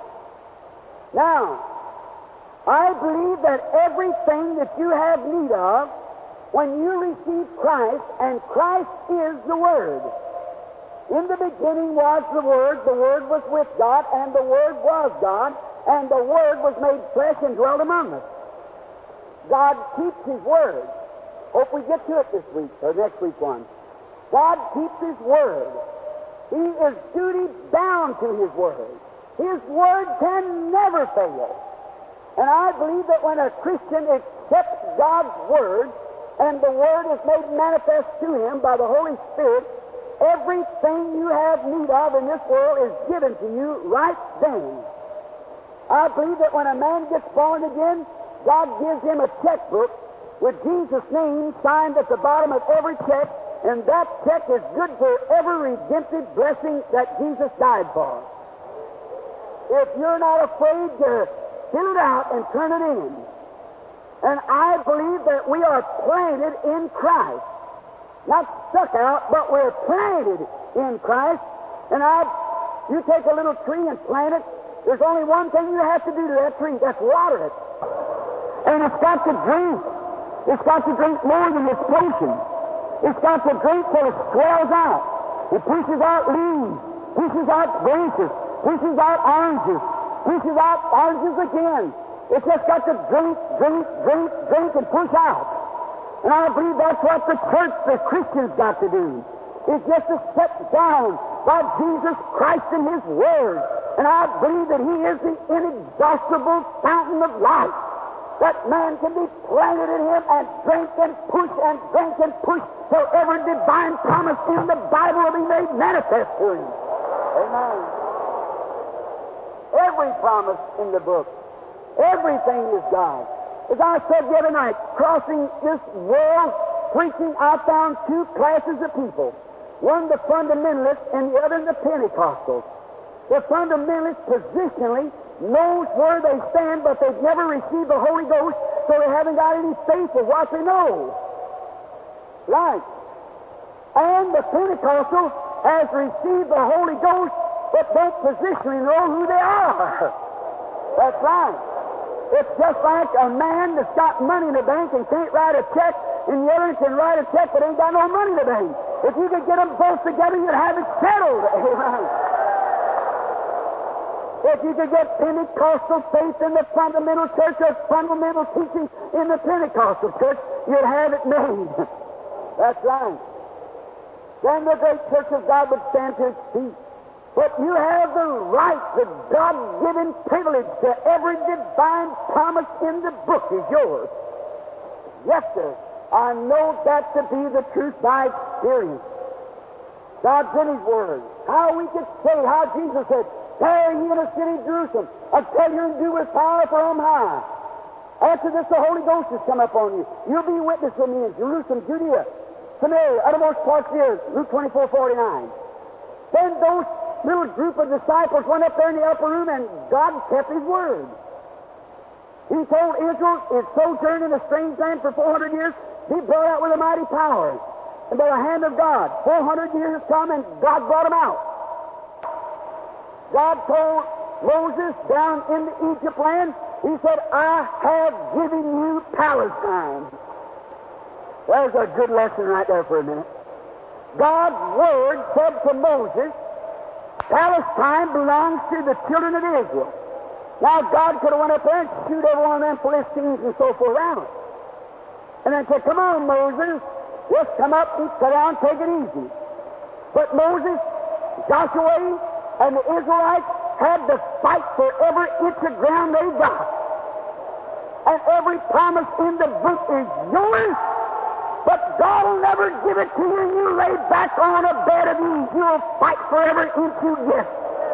Now, I believe that everything that you have need of, when you receive Christ, and Christ is the Word. In the beginning was the Word was with God, and the Word was God, and the Word was made flesh and dwelt among us. God keeps His Word. Hope we get to it this week, or next week one. God keeps His Word. He is duty bound to His Word. His Word can never fail. And I believe that when a Christian accepts God's Word, and the Word is made manifest to him by the Holy Spirit, everything you have need of in this world is given to you right then. I believe that when a man gets born again, God gives him a checkbook with Jesus' name signed at the bottom of every check, and that check is good for every redemptive blessing that Jesus died for. If you're not afraid to fill it out and turn it in. And I believe that we are planted in Christ. Not stuck out, but we're planted in Christ. And you take a little tree and plant it, there's only one thing you have to do to that tree, that's water it. And it's got to drink. It's got to drink more than its potion. It's got to drink till it swells out. It pushes out leaves, pushes out branches, pushes out oranges, pushes out oranges again. It's just got to drink, and push out. And I believe that's what the church, the Christians, got to do. Is just to sit down by Jesus Christ and His Word. And I believe that He is the inexhaustible fountain of life. That man can be planted in Him and drink and push and drink and push till every divine promise in the Bible will be made manifest to him. Amen. Every promise in the book. Everything is God. As I said the other night, crossing this world, preaching, I found two classes of people. One the fundamentalists and the other the Pentecostals. The fundamentalists positionally knows where they stand, but they've never received the Holy Ghost, so they haven't got any faith of what they know. Right. And the Pentecostal has received the Holy Ghost, but don't positionally know who they are. That's right. It's just like a man that's got money in the bank and can't write a check, and the other can write a check but ain't got no money in the bank. If you could get them both together, you'd have it settled. If you could get Pentecostal faith in the fundamental church or fundamental teaching in the Pentecostal church, you'd have it made. That's right. Then the great church of God would stand to its feet. But you have the right, the God-given privilege to every divine promise in the book is yours. Yes, sir. I know that to be the truth by experience. God's in His Word. How we could say, how Jesus said, "Tarry ye in the city of Jerusalem, until you do with power from high." After this, the Holy Ghost has come upon you. You'll be witness with me in Jerusalem, Judea, Samaria, uttermost parts of the earth. Luke 24:49. Then those little group of disciples went up there in the upper room, and God kept His Word. He told Israel, it sojourned in a strange land for 400 years, be brought out with a mighty power. And by the hand of God, 400 years come, and God brought them out. God told Moses down in the Egypt land, He said, "I have given you Palestine." There's a good lesson right there for a minute. God's Word said to Moses, Palestine belongs to the children of Israel. Now, God could have went up there and shoot every one of them Philistines and so forth around. And then said, "Come on, Moses, just come up and sit down, take it easy." But Moses, Joshua, and the Israelites had to fight for every inch of ground they got. And every promise in the book is yours, but God will never give it to you, and you lay back on a bed of ease. You'll fight for every inch you get.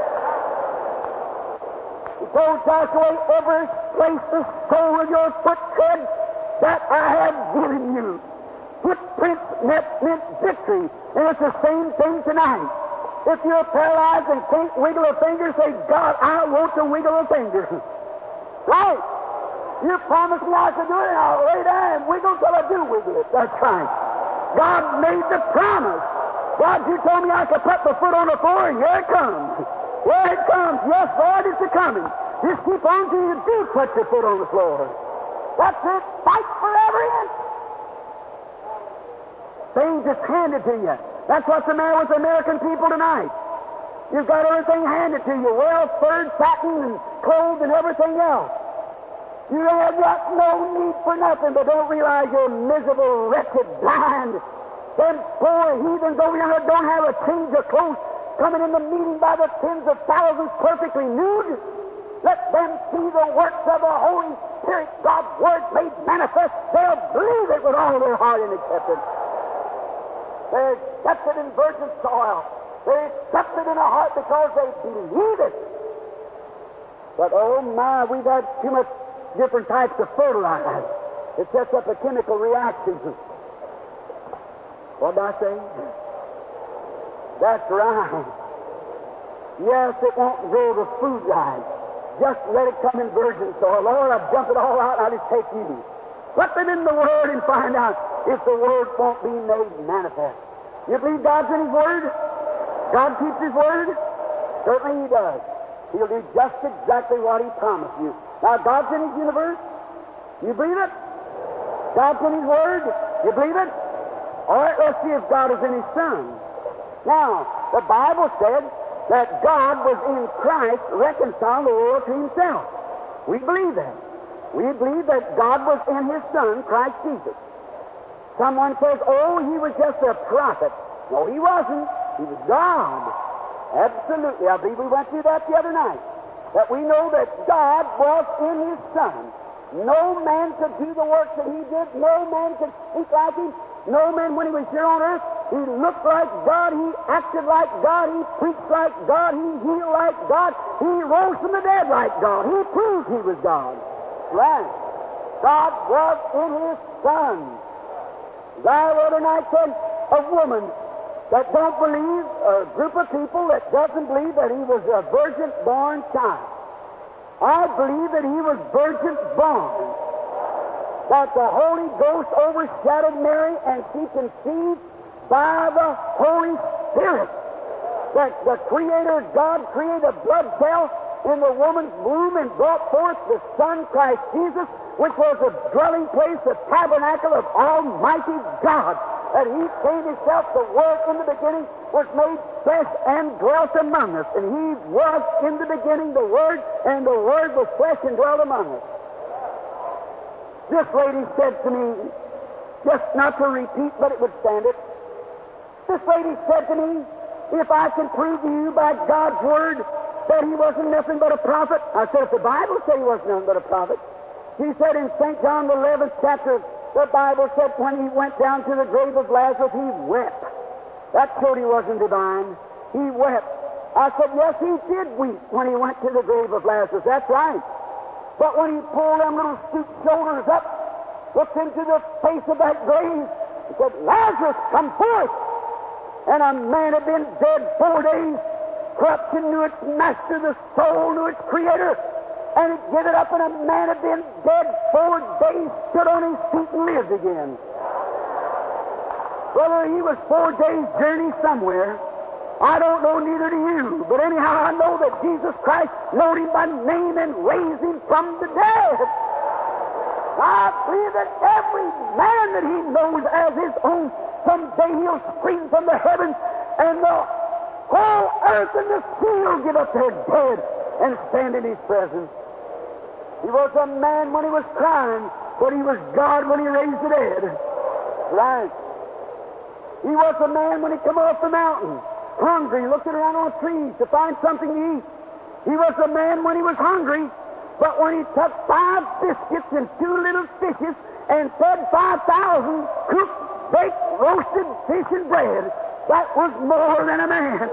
He told Joshua, "Every place the sole of your foot treads, that I have given you." Footprints meant victory, and it's the same thing tonight. If you're paralyzed and can't wiggle a finger, say, "God, I want to wiggle a finger." Right? You promised me I could do it, and I'll lay down and wiggle till I do wiggle it. That's right. God made the promise. God, you told me I could put my foot on the floor, and here it comes. Here it comes. Yes, Lord, it's a-coming. Just keep on till you do put your foot on the floor. That's it. Fight for every inch. Things just handed to you. That's what's the matter with the American people tonight. You've got everything handed to you, well-furred, satin, and clothes, and everything else. You have got no need for nothing, but don't realize you're miserable, wretched, blind. Them poor heathens over yonder don't have a change of clothes, coming in the meeting by the tens of thousands perfectly nude. Let them see the works of the Holy Spirit, God's Word made manifest. They'll believe it with all their heart and accept it. They're accepted in virgin soil. They're accepted in a heart because they believe it. But oh my, we've had too much different types of fertilizer. It sets up a chemical reaction. What did I say? That's right. Yes, it won't grow the food right. Just let it come in virgin soil. Lord, I've jumped it all out, and I'll just take you. Put them in the Word and find out if the Word won't be made manifest. You believe God's in His Word? God keeps His Word? Certainly He does. He'll do just exactly what He promised you. Now, God's in His universe. You believe it? God's in His Word. You believe it? All right, let's see if God is in His Son. Now, the Bible said that God was in Christ reconciling the world to Himself. We believe that. We believe that God was in His Son, Christ Jesus. Someone says, oh, He was just a prophet. No, He wasn't. He was God. Absolutely. I believe we went through that the other night. That we know that God was in His Son. No man could do the works that He did. No man could speak like Him. No man, when He was here on earth, He looked like God. He acted like God. He preached like God. He healed like God. He rose from the dead like God. He proved He was God. Right. God was in His Son. I the other night said, a woman that don't believe, a group of people that doesn't believe that He was a virgin-born child. I believe that He was virgin-born. That the Holy Ghost overshadowed Mary and she conceived by the Holy Spirit. That the Creator God created a blood cell in the woman's womb and brought forth the Son, Christ Jesus, which was the dwelling place, the tabernacle of Almighty God. That He came Himself, the Word in the beginning was made flesh and dwelt among us. And He was in the beginning the Word, and the Word was flesh and dwelt among us. This lady said to me, just not to repeat, but it would stand it. This lady said to me, if I can prove to you by God's Word that He wasn't nothing but a prophet. I said, if the Bible said He wasn't nothing but a prophet. She said in St. John the 11th chapter, the Bible said when He went down to the grave of Lazarus, He wept. That showed He wasn't divine. He wept. I said, yes, He did weep when He went to the grave of Lazarus. That's right. But when He pulled them little stooped shoulders up, looked into the face of that grave, He said, Lazarus, come forth. And a man had been dead 4 days. Corruption knew its master, the soul knew its creator. And it gave it up, and a man had been dead 4 days, stood on his feet and lived again. Whether he was 4 days' journey somewhere, I don't know, neither do you. But anyhow, I know that Jesus Christ knowed him by name and raised him from the dead. I believe that every man that He knows as His own, someday He'll scream from the heavens, and the whole earth and the sea will give up their dead and stand in His presence. He was a man when He was crying, but He was God when He raised the dead. Right. He was a man when He come off the mountain, hungry, looking around on trees to find something to eat. He was a man when He was hungry, but when He took 5 biscuits and 2 little fishes and fed 5,000 cooked, baked, roasted fish and bread, that was more than a man.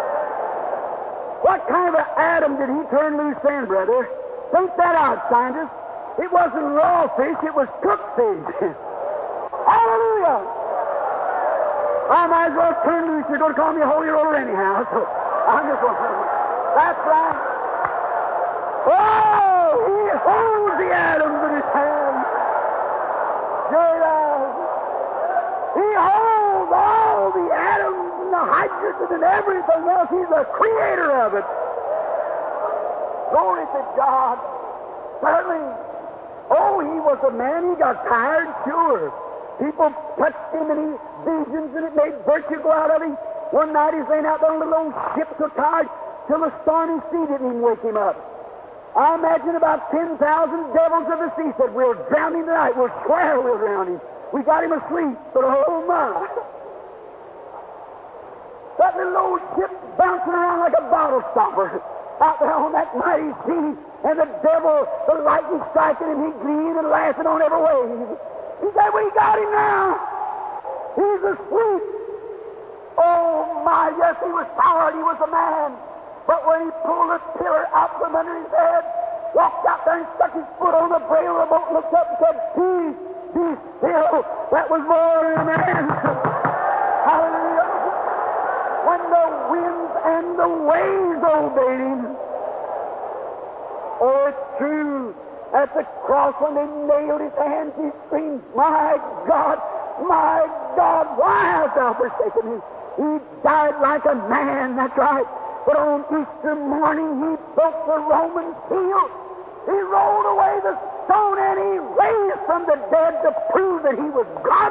What kind of an atom did He turn loose then, brother? Think that out, scientists. It wasn't raw fish, it was cooked fish. Hallelujah! I might as well turn loose. You're going to call me a holy roller anyhow, so I'm just going to... That's right. Oh, He holds the atoms in his hand. Sure he does. He holds all the atoms and the hydrogen and everything else. He's the creator of it. Glory to God. Certainly. Oh, he was a man. He got tired, sure. People touched him and he visions and it made virtue go out of him. One night he's laying out there on a little old ship so tired till the stormy sea didn't even wake him up. I imagine about 10,000 devils of the sea said, we'll drown him tonight. We'll swear we'll drown him. We got him asleep, but oh my. That little old ship bouncing around like a bottle stopper out there on that mighty sea, and the devil, the lightning striking him, he gleaming and laughing on every wave. He said, we got him now. He's asleep. Oh my, yes, he was tired. He was a man. But when he pulled the pillar out from under his head, walked out there and stuck his foot on the brail of the boat, looked up and said, peace, be still. That was more than a man. Hallelujah. When the winds and the waves obeyed him. Oh, it's true. At the cross, when they nailed his hands, he screamed, my God, why hast thou forsaken me? He died like a man, that's right. But on Easter morning, he broke the Roman seal. He rolled away the stone and he raised from the dead to prove that he was God.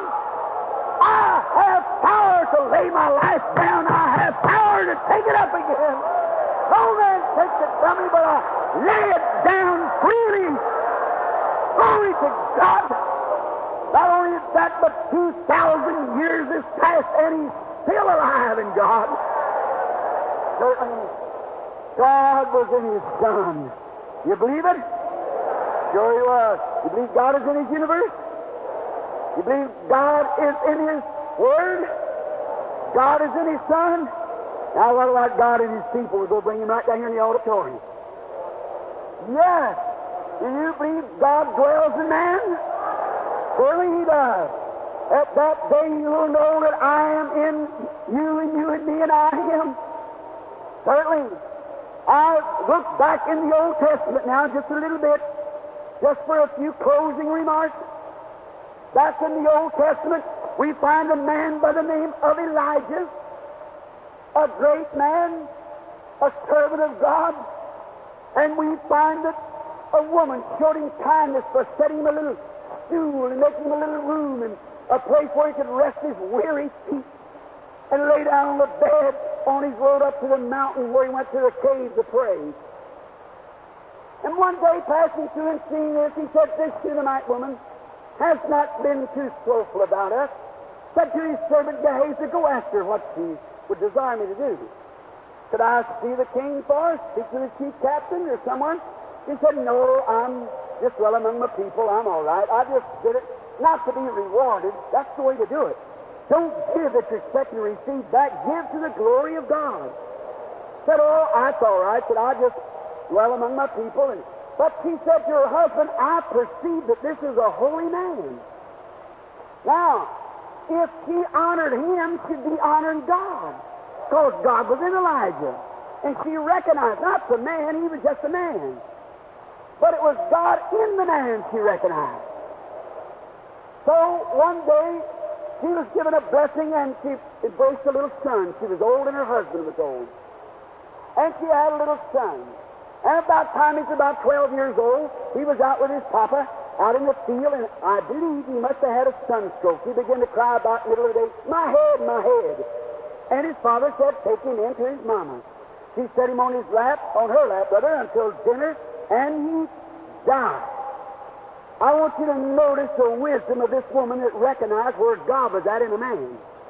I have power to lay my life down. I have power to take it up again. No man takes it from me, but I lay it down freely. Glory to God. Not only is that, but 2,000 years has passed and he's still alive in God. Certainly, God was in his Son. You believe it? Sure he was. You believe God is in his universe? You believe God is in his Word? God is in his Son? Now what about God and his people? We'll go bring him right down here in the auditorium. Yes. Do you believe God dwells in man? Surely he does. At that day you will know that I am in you and you in me and I in him. Certainly. I look back in the Old Testament now just a little bit, just for a few closing remarks. Back in the Old Testament, we find a man by the name of Elijah, a great man, a servant of God, and we find that a woman showed him kindness for setting him a little stool and making him a little room and a place where he could rest his weary feet and lay down on the bed on his road up to the mountain where he went to the cave to pray. And one day, passing through and seeing this, he said, this Shunammite woman has not been too slothful about us. Said to his servant Gehazi, go ask her what she would desire me to do. Could I see the king for her? Speak to the chief captain or someone? He said, no, I'm just well among my people. I'm all right. I just did it not to be rewarded. That's the way to do it. Don't give that you're expecting to receive back. Give to the glory of God. Said, oh, that's all right. Said, I just dwell among my people. But she said to her husband, I perceive that this is a holy man. Now, if she honored him, she'd be honoring God. Because God was in Elijah. And she recognized, not the man, he was just a man. But it was God in the man she recognized. So one day, she was given a blessing and she embraced a little son. She was old and her husband was old. And she had a little son. And about time he's about 12 years old, he was out with his papa out in the field, and I believe he must have had a sunstroke. He began to cry about the middle of the day, my head, my head. And his father said, take him in to his mama. She set him on his lap, on her lap, brother, until dinner, and he died. I want you to notice the wisdom of this woman that recognized where God was at in a man.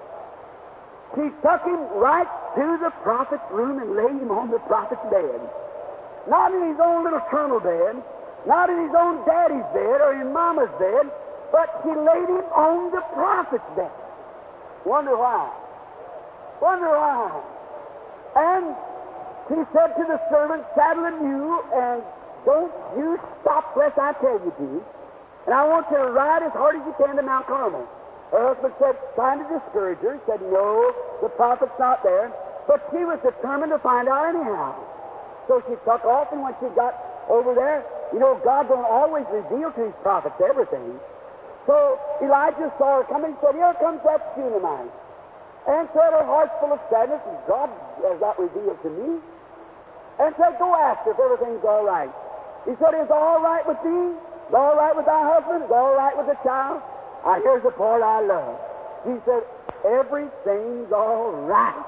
She took him right to the prophet's room and laid him on the prophet's bed. Not in his own little terminal bed, not in his own daddy's bed or in mama's bed, but she laid him on the prophet's bed. Wonder why? Wonder why? And she said to the servant, saddle a mule, and don't you stop lest I tell you to. And I want you to ride as hard as you can to Mount Carmel. Her husband said, trying to discourage her, said, no, the prophet's not there. But she was determined to find out anyhow. So she took off, and when she got over there. You know, God don't always reveal to His prophets everything. So Elijah saw her coming and said, "Here comes that Shunammite." And said, "Her heart's full of sadness, and God has not revealed to me." And said, "Go ask her if everything's all right." He said, "Is all right with thee? Is all right with thy husband? Is all right with the child?" Here's the part I love. He said, "Everything's all right."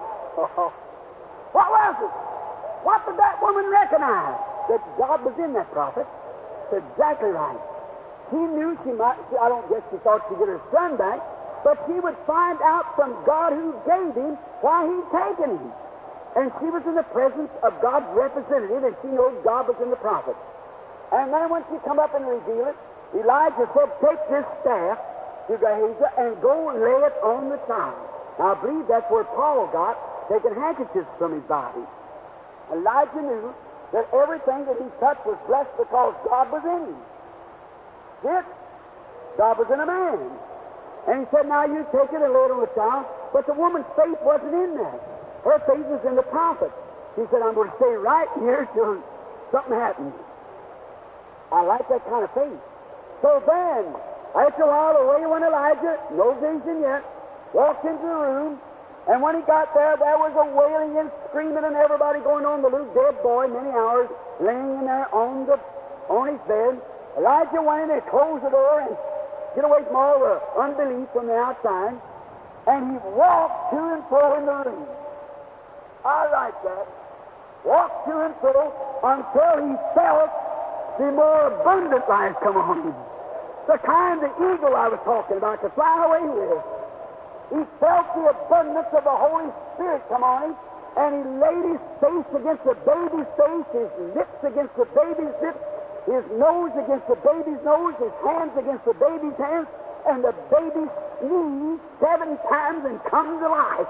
What was it? What did that woman recognize? That God was in that prophet. That's exactly right. She knew she might, I don't guess she thought she'd get her son back, but she would find out from God who gave him why he'd taken him. And she was in the presence of God's representative, and she knew God was in the prophet. And then when she come up and revealed it, Elijah said, "Take this staff to Gehazi and go lay it on the child." Now I believe that's where Paul got taking handkerchiefs from his body. Elijah knew that everything that he touched was blessed because God was in him. Yes, God was in a man. And he said, "Now you take it and lay it on the child." But the woman's faith wasn't in that. Her faith was in the prophet. She said, "I'm going to stay right here till something happens." I like that kind of faith. So then, after a while, away went Elijah, no vision yet, walked into the room, and when he got there, there was a wailing and screaming and everybody going on. The little dead boy, many hours, laying in there on his bed. Elijah went in and closed the door and get away from all the unbelief from the outside, and he walked to and fro in the room. I like that. Walked to and fro until he felt the more abundant life come on him. The kind the eagle I was talking about to fly away with. He felt the abundance of the Holy Spirit come on him, and he laid his face against the baby's face, his lips against the baby's lips, his nose against the baby's nose, his hands against the baby's hands, and the baby sneezed 7 times and come to life.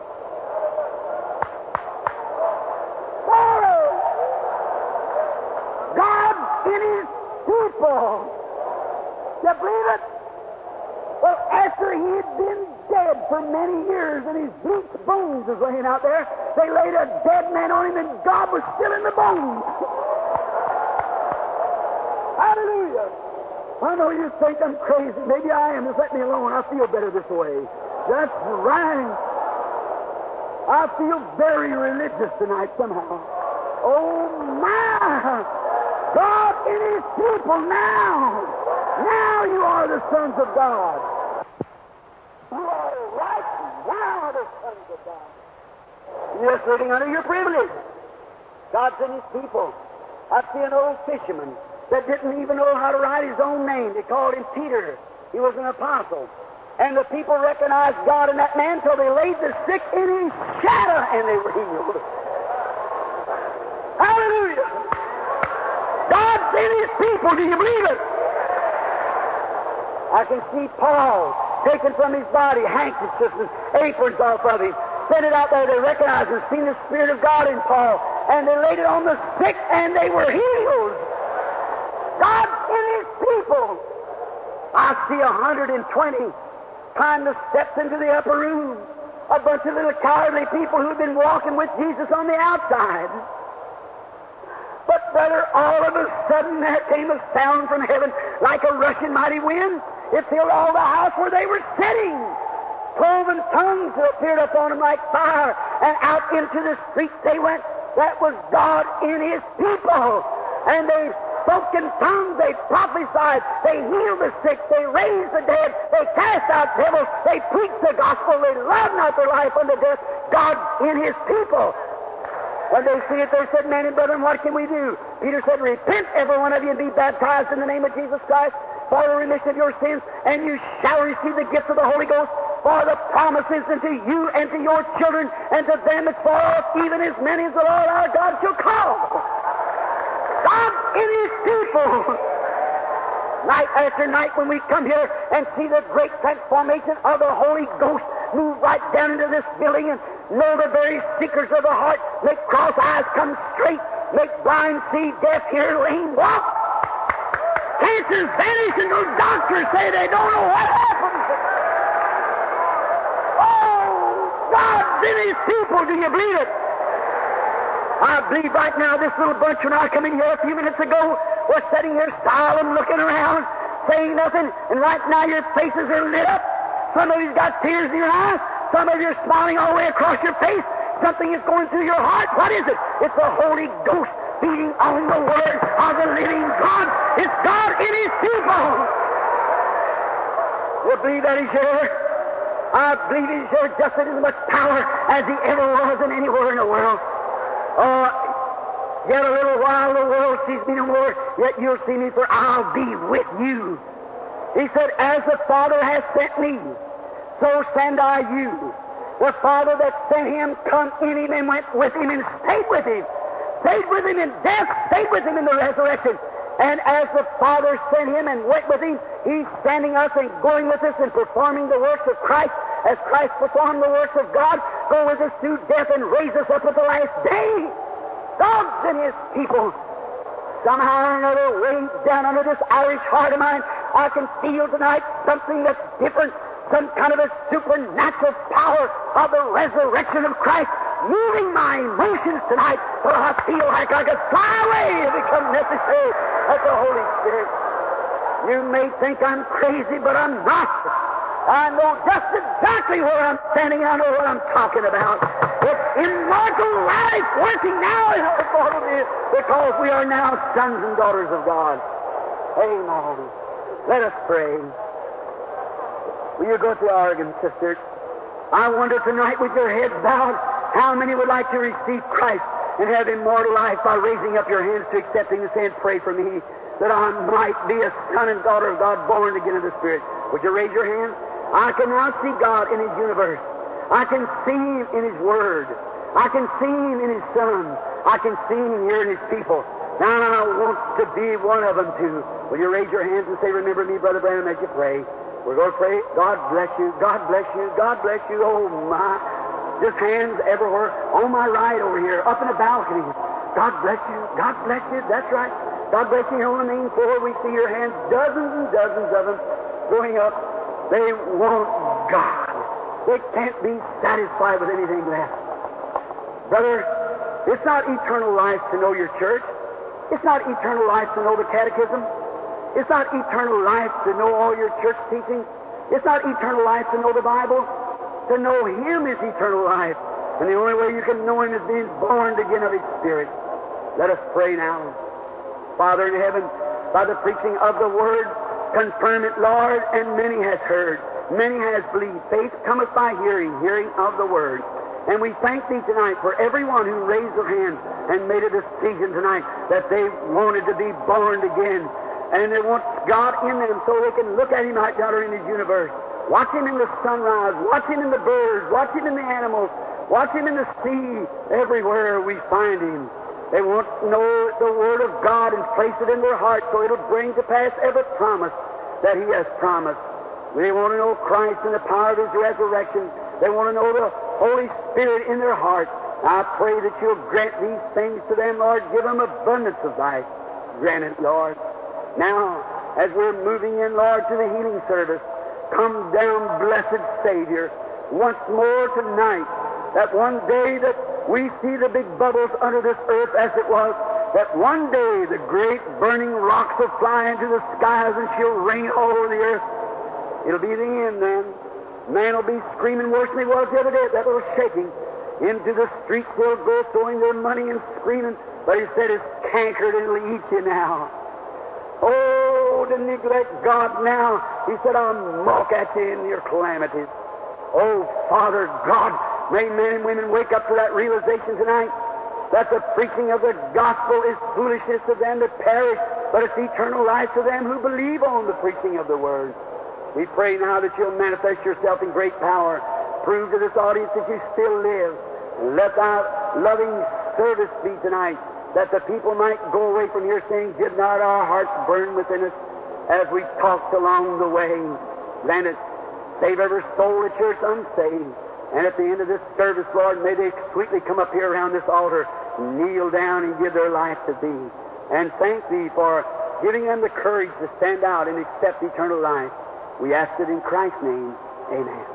God in His people. You believe it? Well, after he had been dead for many years and his bleached bones was laying out there, they laid a dead man on him and God was still in the bones. Hallelujah. I know you think I'm crazy. Maybe I am. Just let me alone. I feel better this way. That's right. I feel very religious tonight somehow. Oh, my! God in His people now! Now you are the sons of God. You are right now the sons of God. You're living under your privilege. God's in His people. I see an old fisherman that didn't even know how to write his own name. They called him Peter. He was an apostle. And the people recognized God in that man till they laid the sick in His shadow and they were healed. Hallelujah! God's in His people. Do you believe it? I can see Paul taken from his body handkerchiefs and aprons off of him. Sent it out there. They recognized and seen the Spirit of God in Paul. And they laid it on the sick and they were healed. God's in His people. I see 120 climbed the steps into the upper room. A bunch of little cowardly people who've been walking with Jesus on the outside. But, brother, all of a sudden there came a sound from heaven like a rushing mighty wind. It filled all the house where they were sitting. Cloven tongues appeared upon them like fire, and out into the streets they went. That was God in His people. And they spoke in tongues, they prophesied, they healed the sick, they raised the dead, they cast out devils, they preached the gospel, they loved not their life unto death. God in His people. When they see it, they said, "Men and brethren, what can we do?" Peter said, "Repent, every one of you, and be baptized in the name of Jesus Christ for the remission of your sins, and you shall receive the gift of the Holy Ghost, for the promises unto you and to your children and to them that far off, even as many as the Lord our God shall call." God in His people. Night after night when we come here and see the great transformation of the Holy Ghost move right down into this building and know the very secrets of the heart, make cross eyes come straight, make blind see, deaf hear, lame walk. Cancers vanish and those doctors say they don't know what happened. Oh, God's in His people. Do you believe it? I believe right now this little bunch, when I come in here a few minutes ago, was sitting here solemn, looking around, saying nothing, and right now your faces are lit up. Some of you've got tears in your eyes. Some of you are smiling all the way across your face. Something is going through your heart. What is it? It's the Holy Ghost feeding on the Word of the living God. It's God in His people. You believe that He's here? I believe He's here just with as much power as He ever was in anywhere in the world. Yet a little while the world sees me no more, yet you'll see me, for I'll be with you. He said, as the Father has sent me, so send I you. The Father that sent Him come in Him and went with Him and stayed with Him. Stayed with Him in death, stayed with Him in the resurrection. And as the Father sent Him and went with Him, He's sending us and going with us and performing the works of Christ. As Christ performed the works of God, go with us through death and raise us up at the last day. God's in His people. Somehow or another, way down under this Irish heart of mine, I can feel tonight something that's different, some kind of a supernatural power of the resurrection of Christ moving my emotions tonight, so I feel like I could fly away if it becomes necessary. That's the Holy Spirit. You may think I'm crazy, but I'm not. I know just exactly where I'm standing. I know what I'm talking about. It's immortal life working now in our body because we are now sons and daughters of God. Amen. Let us pray. Will you go to the organ, sister? I wonder tonight, with your head bowed, how many would like to receive Christ and have immortal life by raising up your hands to accepting and saying, pray for me, that I might be a son and daughter of God, born again of the Spirit. Would you raise your hand? I can now see God in His universe. I can see Him in His Word. I can see Him in His Son. I can see Him here in His people. Now I want to be one of them too. Will you raise your hands and say, remember me, Brother Branham, as you pray? We're going to pray. God bless you. God bless you. God bless you. Oh, my. Just hands everywhere. On my right over here, up in the balcony. God bless you. God bless you. That's right. God bless you. On the main floor, we see your hands, dozens and dozens of them, going up. They want God. They can't be satisfied with anything less. Brother, it's not eternal life to know your church. It's not eternal life to know the catechism. It's not eternal life to know all your church teaching. It's not eternal life to know the Bible. To know Him is eternal life. And the only way you can know Him is being born again of His Spirit. Let us pray now. Father in heaven, by the preaching of the Word, confirm it, Lord, and many has heard, many has believed. Faith cometh by hearing, hearing of the Word. And we thank Thee tonight for everyone who raised their hands and made a decision tonight that they wanted to be born again. And they want God in them so they can look at Him out yonder in His universe. Watch Him in the sunrise, watch Him in the birds, watch Him in the animals, watch Him in the sea. Everywhere we find Him. They want to know the Word of God and place it in their heart so it'll bring to pass every promise that He has promised. They want to know Christ and the power of His resurrection. They want to know the Holy Spirit in their heart. I pray that You'll grant these things to them, Lord. Give them abundance of life. Grant it, Lord. Now, as we're moving in, Lord, to the healing service, come down, blessed Savior, once more tonight, that one day that we see the big bubbles under this earth as it was, that one day the great burning rocks will fly into the skies and she'll rain all over the earth. It'll be the end then. Man will be screaming worse than he was the other day, that little shaking. Into the streets they'll go throwing their money and screaming, but He said it's cankered and it'll eat you now. Oh, to neglect God now. He said, I'll mock at you in your calamities. Oh, Father God, may men and women wake up to that realization tonight that the preaching of the gospel is foolishness to them that perish, but it's eternal life to them who believe on the preaching of the Word. We pray now that You'll manifest Yourself in great power. Prove to this audience that You still live. And let Thy loving service be tonight, that the people might go away from here saying, did not our hearts burn within us as we talked along the way? Grant it. Save every soul that You're unsaved. And at the end of this service, Lord, may they sweetly come up here around this altar, kneel down and give their life to Thee. And thank Thee for giving them the courage to stand out and accept eternal life. We ask it in Christ's name. Amen.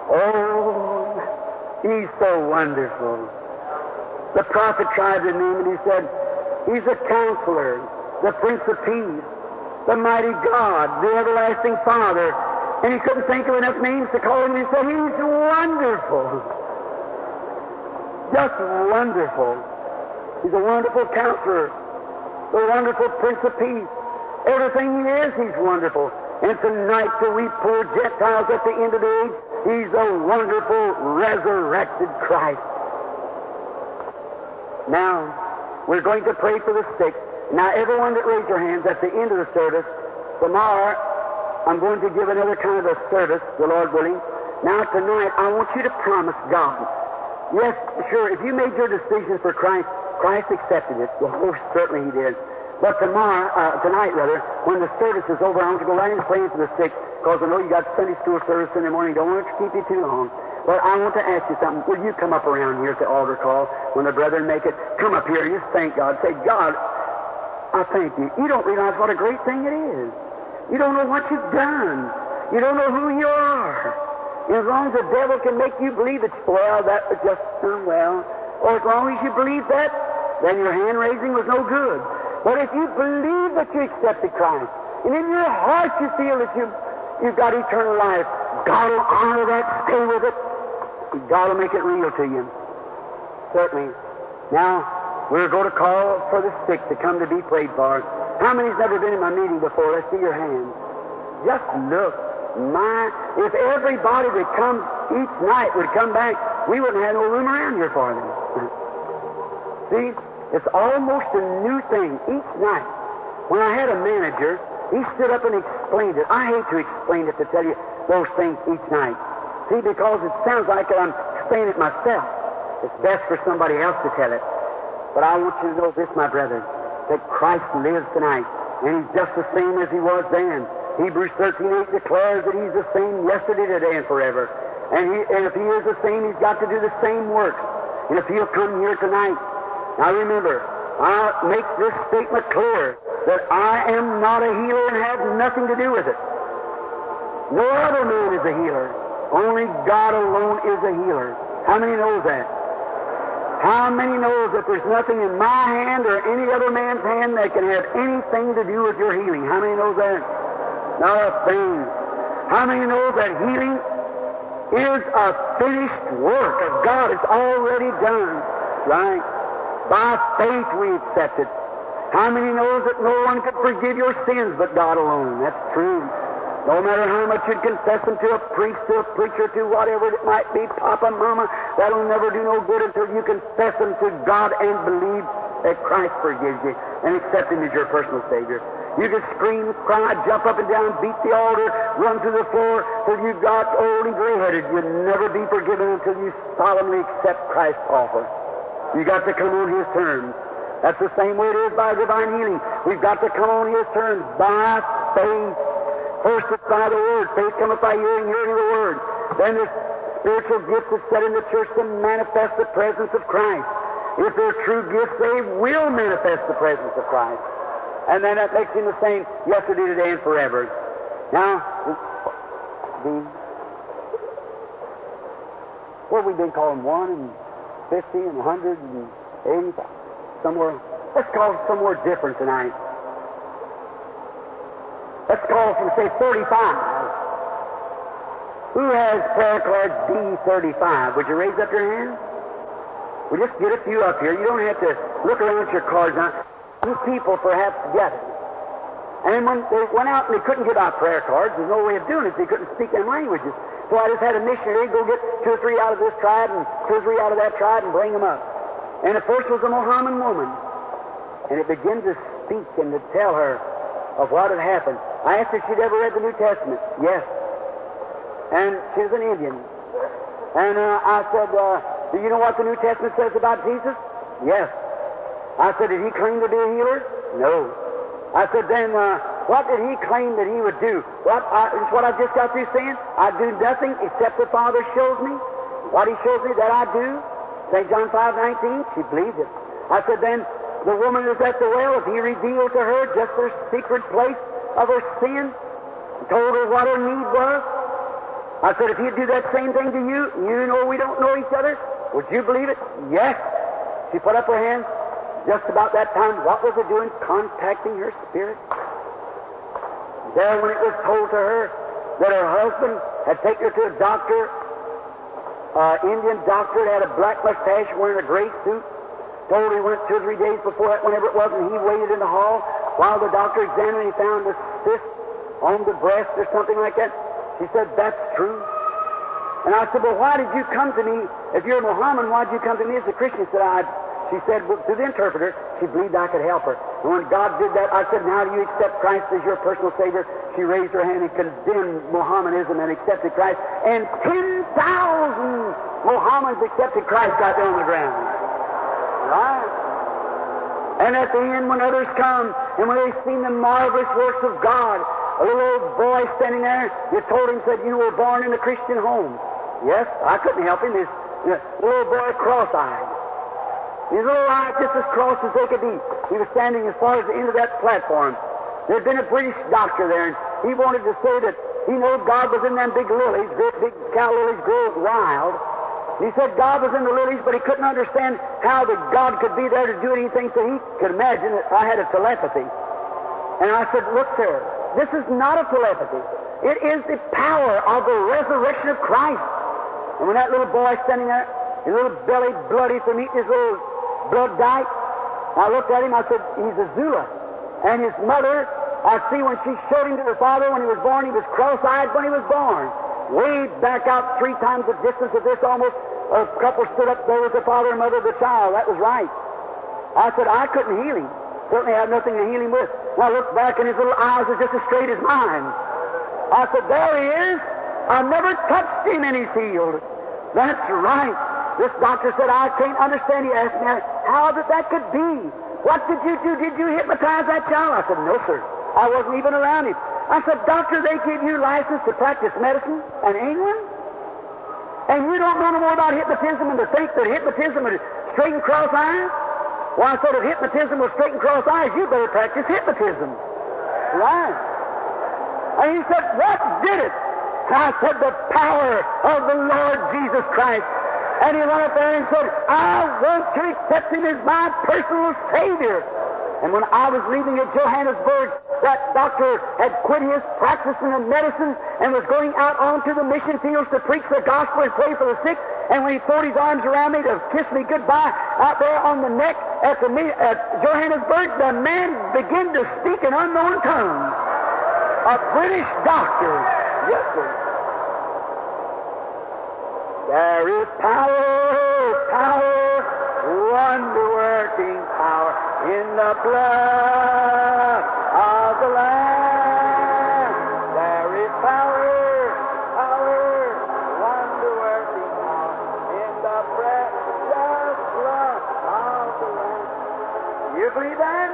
Oh, He's so wonderful. The prophet tried to name it. He said, He's a counselor, the Prince of Peace, the mighty God, the everlasting Father. And he couldn't think of enough names to call him. He said, He's wonderful. Just wonderful. He's a wonderful counselor, the wonderful Prince of Peace. Everything He is, He's wonderful. And tonight, to we poor Gentiles at the end of the age, He's a wonderful resurrected Christ. Now, we're going to pray for the sick. Now, everyone that raised your hands at the end of the service, tomorrow I'm going to give another kind of a service, the Lord willing. Now, tonight, I want you to promise God. Yes, sure, if you made your decision for Christ, Christ accepted it. Oh, certainly He did. But tonight, when the service is over, I want to go right in praying for the sick, because I know you got Sunday school service in the morning. Don't want to keep you too long. But I want to ask you something. Will you come up around here at the altar call when the brethren make it? Come up here and just thank God. Say, God, I thank You. You don't realize what a great thing it is. You don't know what you've done. You don't know who you are. And as long as the devil can make you believe it's, well, that was just, well, or as long as you believe that, then your hand raising was no good. But if you believe that you accepted Christ, and in your heart you feel that you've got eternal life, God will honor that, stay with it. God will make it real to you. Certainly. Now, we're going to call for the sick to come to be prayed for. How many's never been in my meeting before? Let's see your hands. Just look. If everybody that comes each night would come back, we wouldn't have no room around here for them. See? It's almost a new thing each night. When I had a manager, he stood up and explained it. I hate to explain it, to tell you those things each night. See, because it sounds like I'm saying it myself. It's best for somebody else to tell it. But I want you to know this, my brethren, that Christ lives tonight, and He's just the same as He was then. Hebrews 13:8 declares that He's the same yesterday, today, and forever. And if He is the same, He's got to do the same work. And if He'll come here tonight, now remember, I'll make this statement clear, that I am not a healer and have nothing to do with it. No other man is a healer. Only God alone is a healer. How many knows that? How many knows that there's nothing in my hand or any other man's hand that can have anything to do with your healing? How many knows that? Not a thing. How many knows that healing is a finished work of God? It's already done. Right? By faith we accept it. How many knows that no one could forgive your sins but God alone? That's true. No matter how much you confess them to a priest, to a preacher, to whatever it might be, Papa, Mama, that'll never do no good until you confess them to God and believe that Christ forgives you and accept Him as your personal Savior. You can scream, cry, jump up and down, beat the altar, run to the floor till you got old and gray-headed. You'll never be forgiven until you solemnly accept Christ's offer. You got to come on His terms. That's the same way it is by divine healing. We've got to come on His terms by faith. First it's by the Word. Faith cometh by hearing, hearing the Word. Then there's spiritual gifts that's set in the church to manifest the presence of Christ. If they're true gifts, they will manifest the presence of Christ. And then that makes Him the same yesterday, today, and forever. Now, what have we been calling 1 and 50 and 100 and 80? Somewhere. Let's call it somewhere different tonight. Let's call from, say, 35. Who has prayer card D35? Would you raise up your hand? We'll just get a few up here. You don't have to look around at your cards now. Some people perhaps get it. And when they went out and they couldn't get out prayer cards, there's no way of doing it. They couldn't speak them languages. So I just had a missionary go get 2 or 3 out of this tribe and 2 or 3 out of that tribe and bring them up. And the first was a Mohammedan woman. And it began to speak and to tell her of what had happened. I asked her if she'd ever read the New Testament. Yes. And she was an Indian. And I said, do you know what the New Testament says about Jesus? Yes. I said, did He claim to be a healer? No. I said, then what did He claim that He would do? It's what I just got through saying. I do nothing except the Father shows me. What He shows me, that I do. St. John 5:19, she believed it. I said, then the woman who's at the well, if He revealed to her just her secret place of her sin, and told her what her need was, I said, if he'd do that same thing to you, you know we don't know each other, would you believe it? Yes. She put up her hand. Just about that time, what was it doing? Contacting her spirit. There, when it was told to her that her husband had taken her to a doctor, Indian doctor that had a black mustache wearing a gray suit, told he went 2 or 3 days before that, whenever it was, and he waited in the hall while the doctor examined and he found a cyst on the breast or something like that. She said, that's true. And I said, well, why did you come to me? If you're a Mohammedan, why did you come to me as a Christian? She said, well, to the interpreter, she believed I could help her. And when God did that, I said, now do you accept Christ as your personal Savior? She raised her hand and condemned Mohammedanism and accepted Christ. And 10,000 Mohammedans accepted Christ out there on the ground. Right? And at the end, when others come, and when they've seen the marvelous works of God, a little old boy standing there, you told him, said, you were born in a Christian home. Yes, I couldn't help him. This little boy cross-eyed. His little eyes just as crossed as they could be. He was standing as far as the end of that platform. There had been a British doctor there, and he wanted to say that he knew God was in them big lilies, great big cow lilies grow wild. He said God was in the lilies, but he couldn't understand how that God could be there to do anything, so he could imagine that I had a telepathy. And I said, look, sir, this is not a telepathy. It is the power of the resurrection of Christ. And when that little boy standing there, his little belly bloody from eating his little blood diet, I looked at him, I said, he's a Zula. And his mother, I see when she showed him to the father when he was born, he was cross-eyed when he was born. Way back out 3 times the distance of this almost, a couple stood up there with the father and mother of the child. That was right. I said, I couldn't heal him. Certainly had nothing to heal him with. And I looked back and his little eyes were just as straight as mine. I said, there he is. I never touched him and he's healed. That's right. This doctor said, I can't understand. He asked me, how that could be? What did you do? Did you hypnotize that child? I said, no, sir. I wasn't even around him. I said, doctor, they give you license to practice medicine in England? And you don't know no more about hypnotism and to think that hypnotism would straighten cross eyes? Well, I said, if hypnotism will straighten cross eyes, you better practice hypnotism. Right. And he said, what did it? I said, the power of the Lord Jesus Christ. And he went up there and said, I want to accept him as my personal Savior. And when I was leaving at Johannesburg, that doctor had quit his practicing of medicine and was going out onto the mission fields to preach the gospel and pray for the sick. And when he threw his arms around me to kiss me goodbye out there on the neck at Johannesburg, the man began to speak in unknown tongues. A British doctor. Yes, sir. There is power, wonder-working power in the blood of the Lamb. There is power, wonder-working power in the precious blood of the Lamb. You believe that?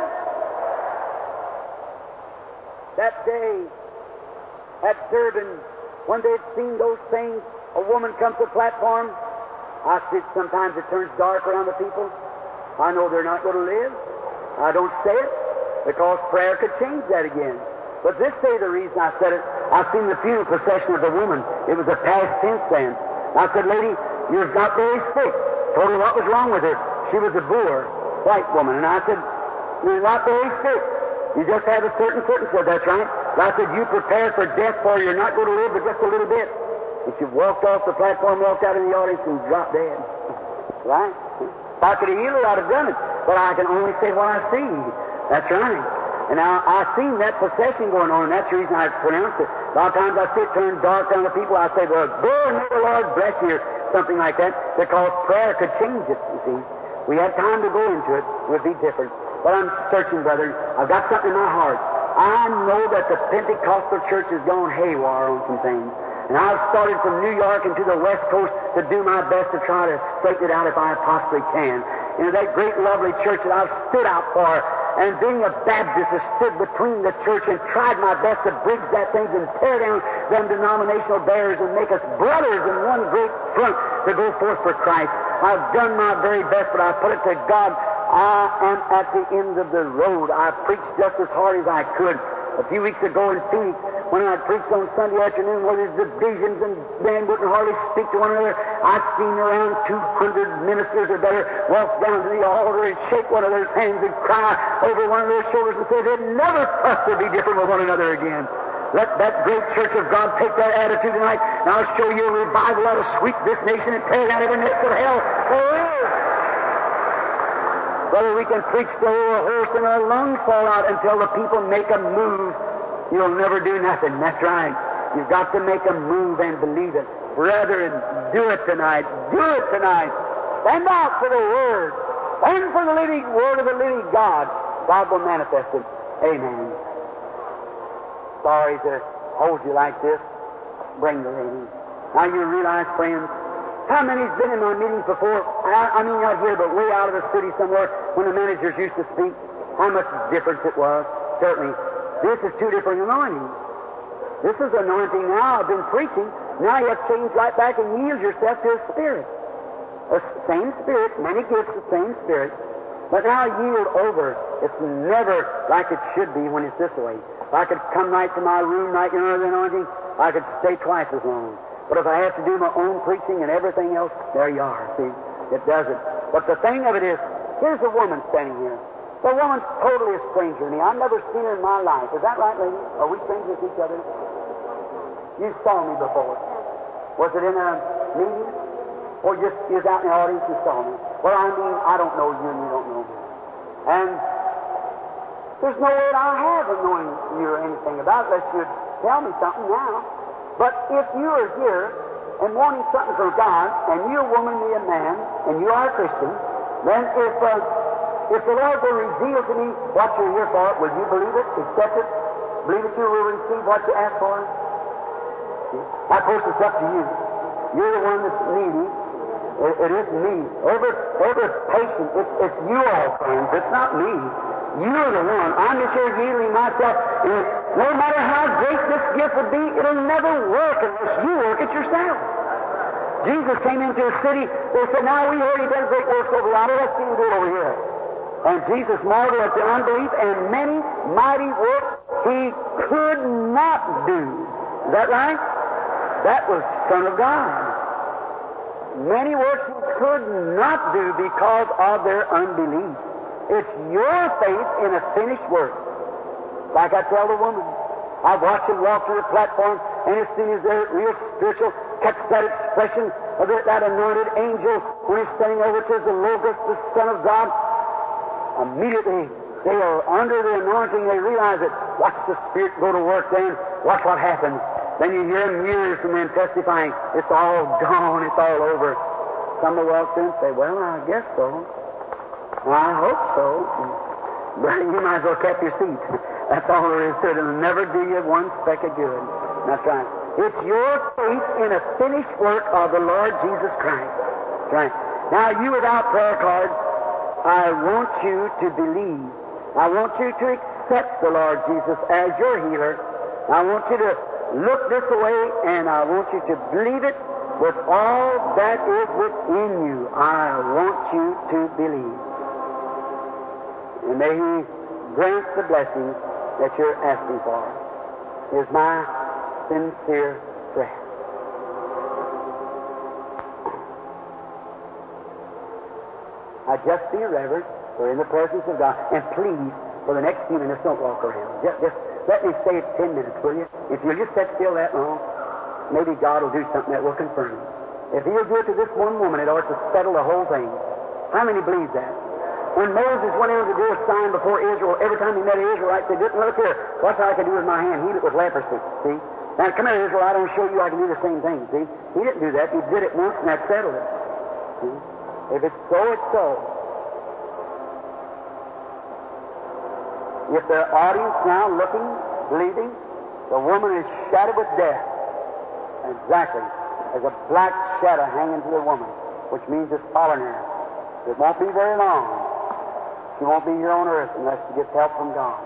That day at Durban, when they'd seen those things, a woman comes to the platform. I see sometimes it turns dark around the people. I know they're not going to live. I don't say it because prayer could change that again. But this day, the reason I said it, I've seen the funeral procession of the woman. It was a past tense then. I said, lady, you're not very sick. Told her what was wrong with her. She was a Boer, white woman. And I said, you're not very sick. You just have a certain. Said, that's right. And I said, you prepare for death, for you're not going to live but just a little bit. And she walked off the platform, walked out in the audience, and dropped dead. Right? If I could have healed her, I'd have done it. But I can only say what I see. That's right. And now I've seen that procession going on, and that's the reason I pronounced it. A lot of times I see it turn dark on the people. I say, well, go and may the Lord bless you, or something like that, because prayer could change it, you see. We had time to go into it. It would be different. But I'm searching, brother. I've got something in my heart. I know that the Pentecostal church has gone haywire on some things. And I've started from New York and to the West Coast to do my best to try to straighten it out if I possibly can. And that great, lovely church that I've stood out for, and being a Baptist, has stood between the church and tried my best to bridge that thing and tear down them denominational barriers and make us brothers in one great front to go forth for Christ. I've done my very best, but I put it to God, I am at the end of the road. I preached just as hard as I could. a few weeks ago in Phoenix when I preached on Sunday afternoon where there's divisions and men wouldn't hardly speak to one another. I've seen around 200 ministers or better walk down to the altar and shake one of their hands and cry over one of their shoulders and say they'd never fuss or be different with one another again. Let that great church of God take that attitude tonight, and I'll show you a revival that'll sweep this nation and tear down every nest of hell forever. Whether we can preach till a horse and our lungs fall out until the people make a move, you'll never do nothing. That's right. You've got to make a move and believe it. Brethren, do it tonight. Do it tonight. Stand out for the Word. Stand for the living Word of the living God. God will manifest it. Amen. Sorry to hold you like this. Bring the lady. Now you realize, friends, how many's been in my meetings before? I mean not here, but way out of the city somewhere when the managers used to speak. How much difference it was. Certainly. This is two different anointings. This is anointing now. I've been preaching. Now you have to change right back and yield yourself to a spirit. The same spirit, many gifts, the same spirit. But now yield over. It's never like it should be when it's this way. If I could come right to my room, right under the anointing, I could stay twice as long. But if I have to do my own preaching and everything else, there you are, see? It doesn't. But the thing of it is, here's a woman standing here. The woman's totally a stranger to me. I've never seen her in my life. Is that right, lady? Are we strangers to each other? You saw me before. Was it in a meeting? Or just you was out in the audience and saw me? Well, I mean, I don't know you and you don't know me. And there's no way I have of knowing you or anything about it unless you'd tell me something now. But if you are here and wanting something from God, and you're a woman, me a man, and you are a Christian, then if the Lord will reveal to me what you're here for, will you believe it, accept it, believe that you will receive what you ask for? Of course, it's up to you. You're the one that's needy. It isn't me. Every patient, it's you all, friends. It's not me. You're the one. I'm just here yielding myself. And no matter how great this gift would be, it'll never work unless you work it yourself. Jesus came into a city. They said, now we heard he done great works over yonder. Let's see him do it over here. And Jesus marveled at the unbelief, and many mighty works he could not do. Is that right? That was Son of God. Many works he could not do because of their unbelief. It's your faith in a finished work. Like I tell the woman, I've watched them walk through the platform, and as soon as they're real spiritual, catch that expression of that anointed angel when he's standing over to the Logos, the Son of God, immediately they are under the anointing. They realize it. Watch the Spirit go to work then. Watch what happens. Then you hear them years from them testifying, it's all gone, it's all over. Some will walk in and say, well, I guess so. I hope so. But you might as well keep your seat. That's all there is to it. It'll never do you one speck of good. That's right. It's your faith in a finished work of the Lord Jesus Christ. That's right. Now, you without prayer cards, I want you to believe. I want you to accept the Lord Jesus as your healer. I want you to look this way, and I want you to believe it with all that is within you. I want you to believe. And may He grant the blessings that you're asking for. Is my sincere prayer. I just be reverent. We're in the presence of God. And please, for the next few minutes, don't walk around. Just let me stay at 10 minutes, will you? If you'll just sit still that long, maybe God will do something that will confirm it. If He'll do it to this one woman, it ought to settle the whole thing. How many believe that? When Moses went in to do a sign before Israel, every time he met an Israelite, they didn't look here. What's I can do with my hand? Heal it with leprosy. See? Now, come here, Israel, I don't show you I can do the same thing. See? He didn't do that. He did it once, and that settled it. See? If it's so, it's so. If the audience now looking, believing, the woman is shadowed with death. Exactly. There's a black shadow hanging to the woman, which means it's following her. It won't be very long. She won't be here on earth unless she gets help from God.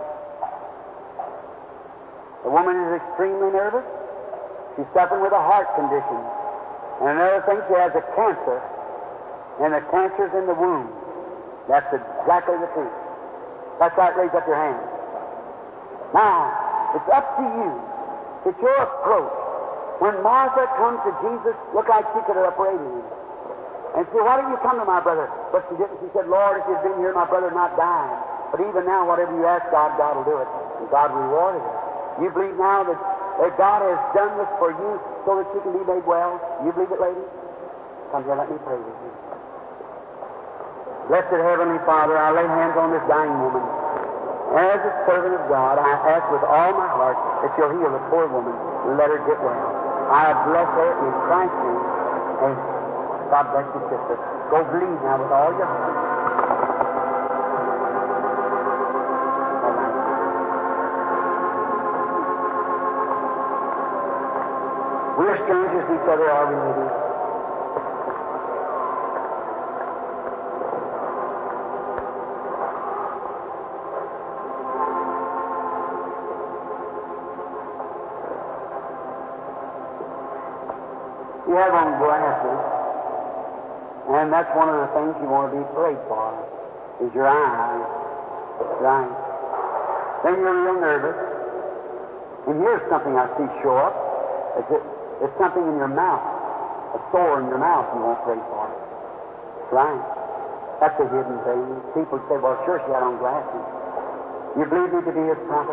The woman is extremely nervous. She's suffering with a heart condition. And another thing, she has a cancer. And the cancer's in the womb. That's exactly the truth. That's right, raise up your hand. Now, It's up to you. It's your approach. When Martha comes to Jesus, looked like she could have upbraided him. And said, why didn't you come to my brother? But she didn't. She said, Lord, if you'd been here, my brother not died. But even now, whatever you ask God, God will do it. And God rewarded her. You believe now that God has done this for you so that you can be made well? You believe it, lady? Come here, let me pray with you. Blessed Heavenly Father, I lay hands on this dying woman. As a servant of God, I ask with all my heart that you'll heal the poor woman and let her get well. I bless her in Christ's name. Amen. God bless you, sister. Go believe now with all your heart. We're strangers to each other, are we, ladies? You have on glasses, and that's one of the things you want to be prayed for, is your eyes. Right. Then you're real nervous. And here's something I see show up. It's something in your mouth, a sore in your mouth you won't pray for. Right. That's a hidden thing. People say, well, sure, she had on glasses. You believe me to be his prophet?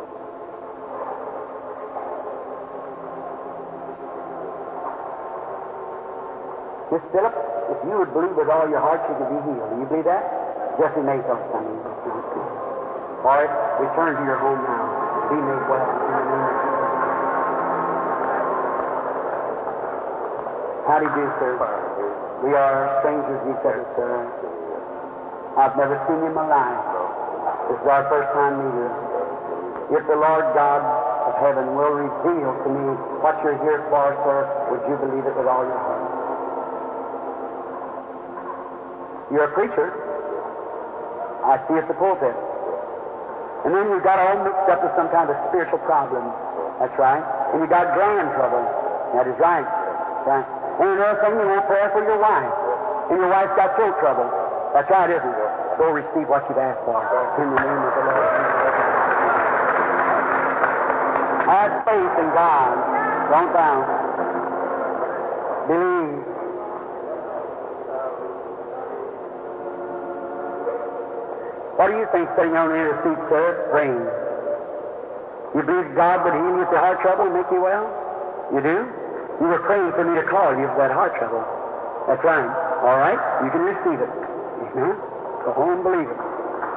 Miss Phillips, if you would believe with all your heart, you could be healed. Do you believe that? Jesse May felt something. All right, return to your home now. Be made well in the name of Jesus. How do you do, sir? We are strangers to each other, sir. I've never seen you in my life. This is our first time meeting. If the Lord God of heaven will reveal to me what you're here for, sir, would you believe it with all your heart? You're a preacher. I see it's a pulpit. And then you got all mixed up with some kind of spiritual problem. That's right. And you got grand trouble. That is right. Right. And another thing, you want prayer for your wife. And your wife's got throat trouble. That's right, isn't it? Go receive what you've asked for. In the name of the Lord. Have faith in God. Don't doubt. Believe. What do you think sitting on the end of the seat, sir? Praying. You believe God would heal you with your heart trouble and make you well? You do? You were praying for me to call you for that heart trouble. That's right. All right? You can receive it. Amen? Go home and believe it.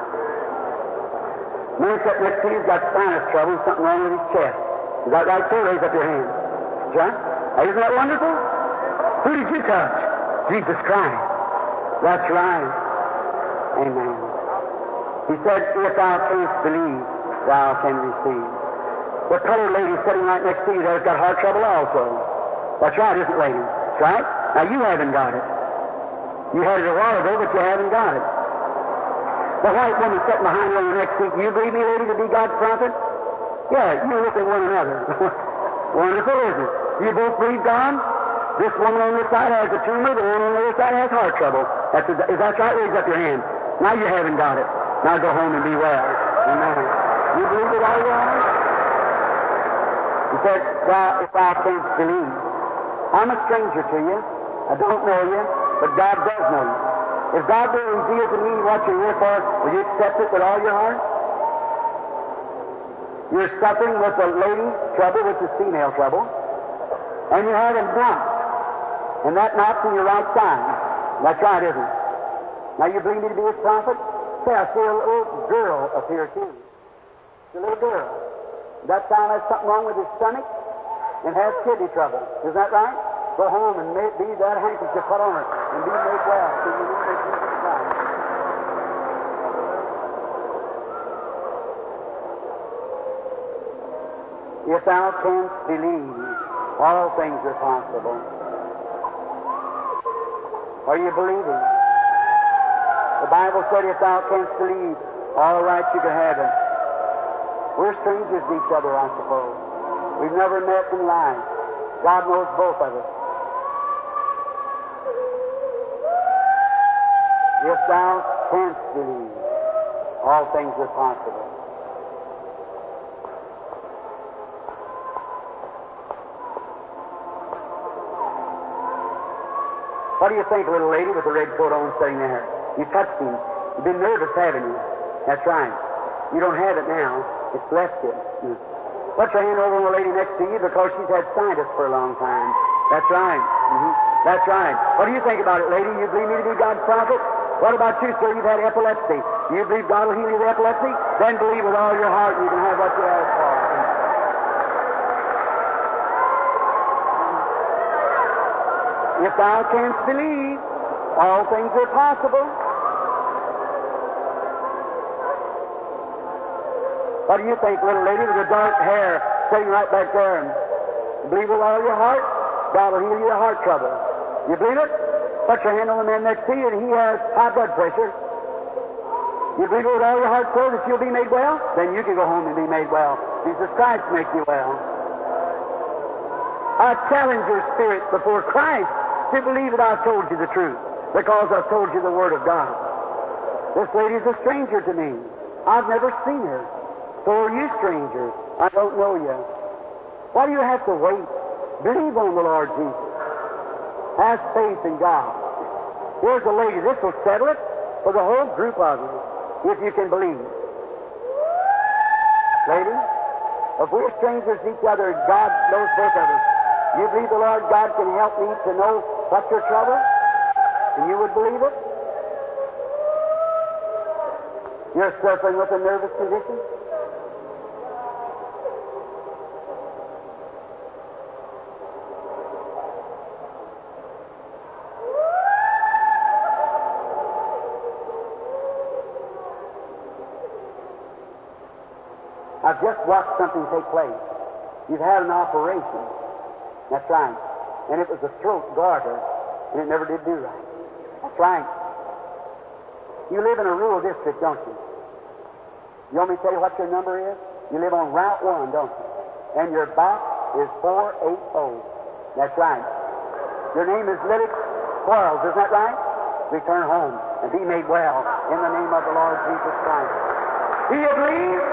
Man sitting next to you's got sinus trouble, something wrong with his chest. Is that right, sir? Raise up your hand. John? Isn't that wonderful? Who did you touch? Jesus Christ. That's right. Amen. He said, if thou canst believe, thou can receive. The colored lady sitting right next to you there's got heart trouble also. That's right, isn't it, lady? That's right. Now, you haven't got it. You had it a while ago, but you haven't got it. The white woman sitting behind you on the next seat, you believe me, lady, to be God's prophet? Yeah, you look at one another. Wonderful, isn't it? You both believe God? This woman on this side has a tumor, the one on the other side has heart trouble. Is that right? Raise up your hand. Now you haven't got it. Now go home and be well. Amen. You believe it all your heart? He said, if thou canst believe. I'm a stranger to you. I don't know you, but God does know you. If God will reveal to me what you're here for, will you accept it with all your heart? You're suffering with a lady trouble, which is female trouble, and you have a knot, and that knot's in your right side. That's right, isn't it? Now you believe me to be his prophet? Say, I see a little girl up here, too. It's a little girl. That child has something wrong with his stomach and has kidney trouble. Is that right? Go home and be that handkerchief put on her and be made well. So you need to Jesus Christ. If thou canst believe, all things are possible. Are you believing? The Bible said, if thou canst believe, all right, you can have it. We're strangers to each other, I suppose. We've never met in life. God knows both of us. If thou canst believe, all things are possible. What do you think, little lady with the red coat on sitting there? You touched him. You've been nervous, haven't you? That's right. You don't have it now. It's left you. Put your hand over on the lady next to you because she's had sinus for a long time. That's right. That's right. What do you think about it, lady? You believe me to be God's prophet? What about you, sir? You've had epilepsy. Do you believe God will heal you of epilepsy? Then believe with all your heart and you can have what you ask for. If thou canst believe, all things are possible. What do you think, little lady with the dark hair sitting right back there? You believe with all your heart, God will heal you of heart trouble. You believe it? Put your hand on the man next to you, and he has high blood pressure. You believe it with all your heart, sir, that you'll be made well? Then you can go home and be made well. Jesus Christ make you well. I challenge your spirit before Christ to believe that I've told you the truth, because I've told you the Word of God. This lady's a stranger to me. I've never seen her. So are you strangers. I don't know you. Why do you have to wait? Believe on the Lord Jesus. Have faith in God. Here's a lady. This will settle it for the whole group of you, if you can believe. Lady, if we're strangers to each other, God knows both of us. You believe the Lord God can help me to know what's your trouble? And you would believe it? You're suffering with a nervous condition? I've just watched something take place. You've had an operation. That's right. And it was a throat garter, and it never did do right. That's right. You live in a rural district, don't you? You want me to tell you what your number is? You live on Route 1, don't you? And your box is 480. That's right. Your name is Lily Quarles, isn't that right? Return home and be made well in the name of the Lord Jesus Christ. Do you believe?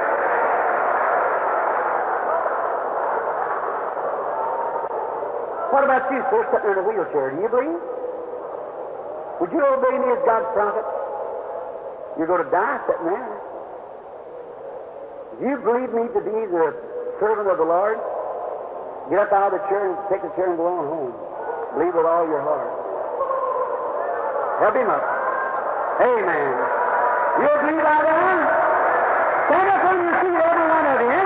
What about you, sir, sitting in a wheelchair? Do you believe? Would you obey me as God's prophet? You're going to die sitting there. Do you believe me to be the servant of the Lord? Get up out of the chair and take the chair and go on home. Believe with all your heart. Help him up. Amen. You believe I done? Stand up on your feet, every one of you.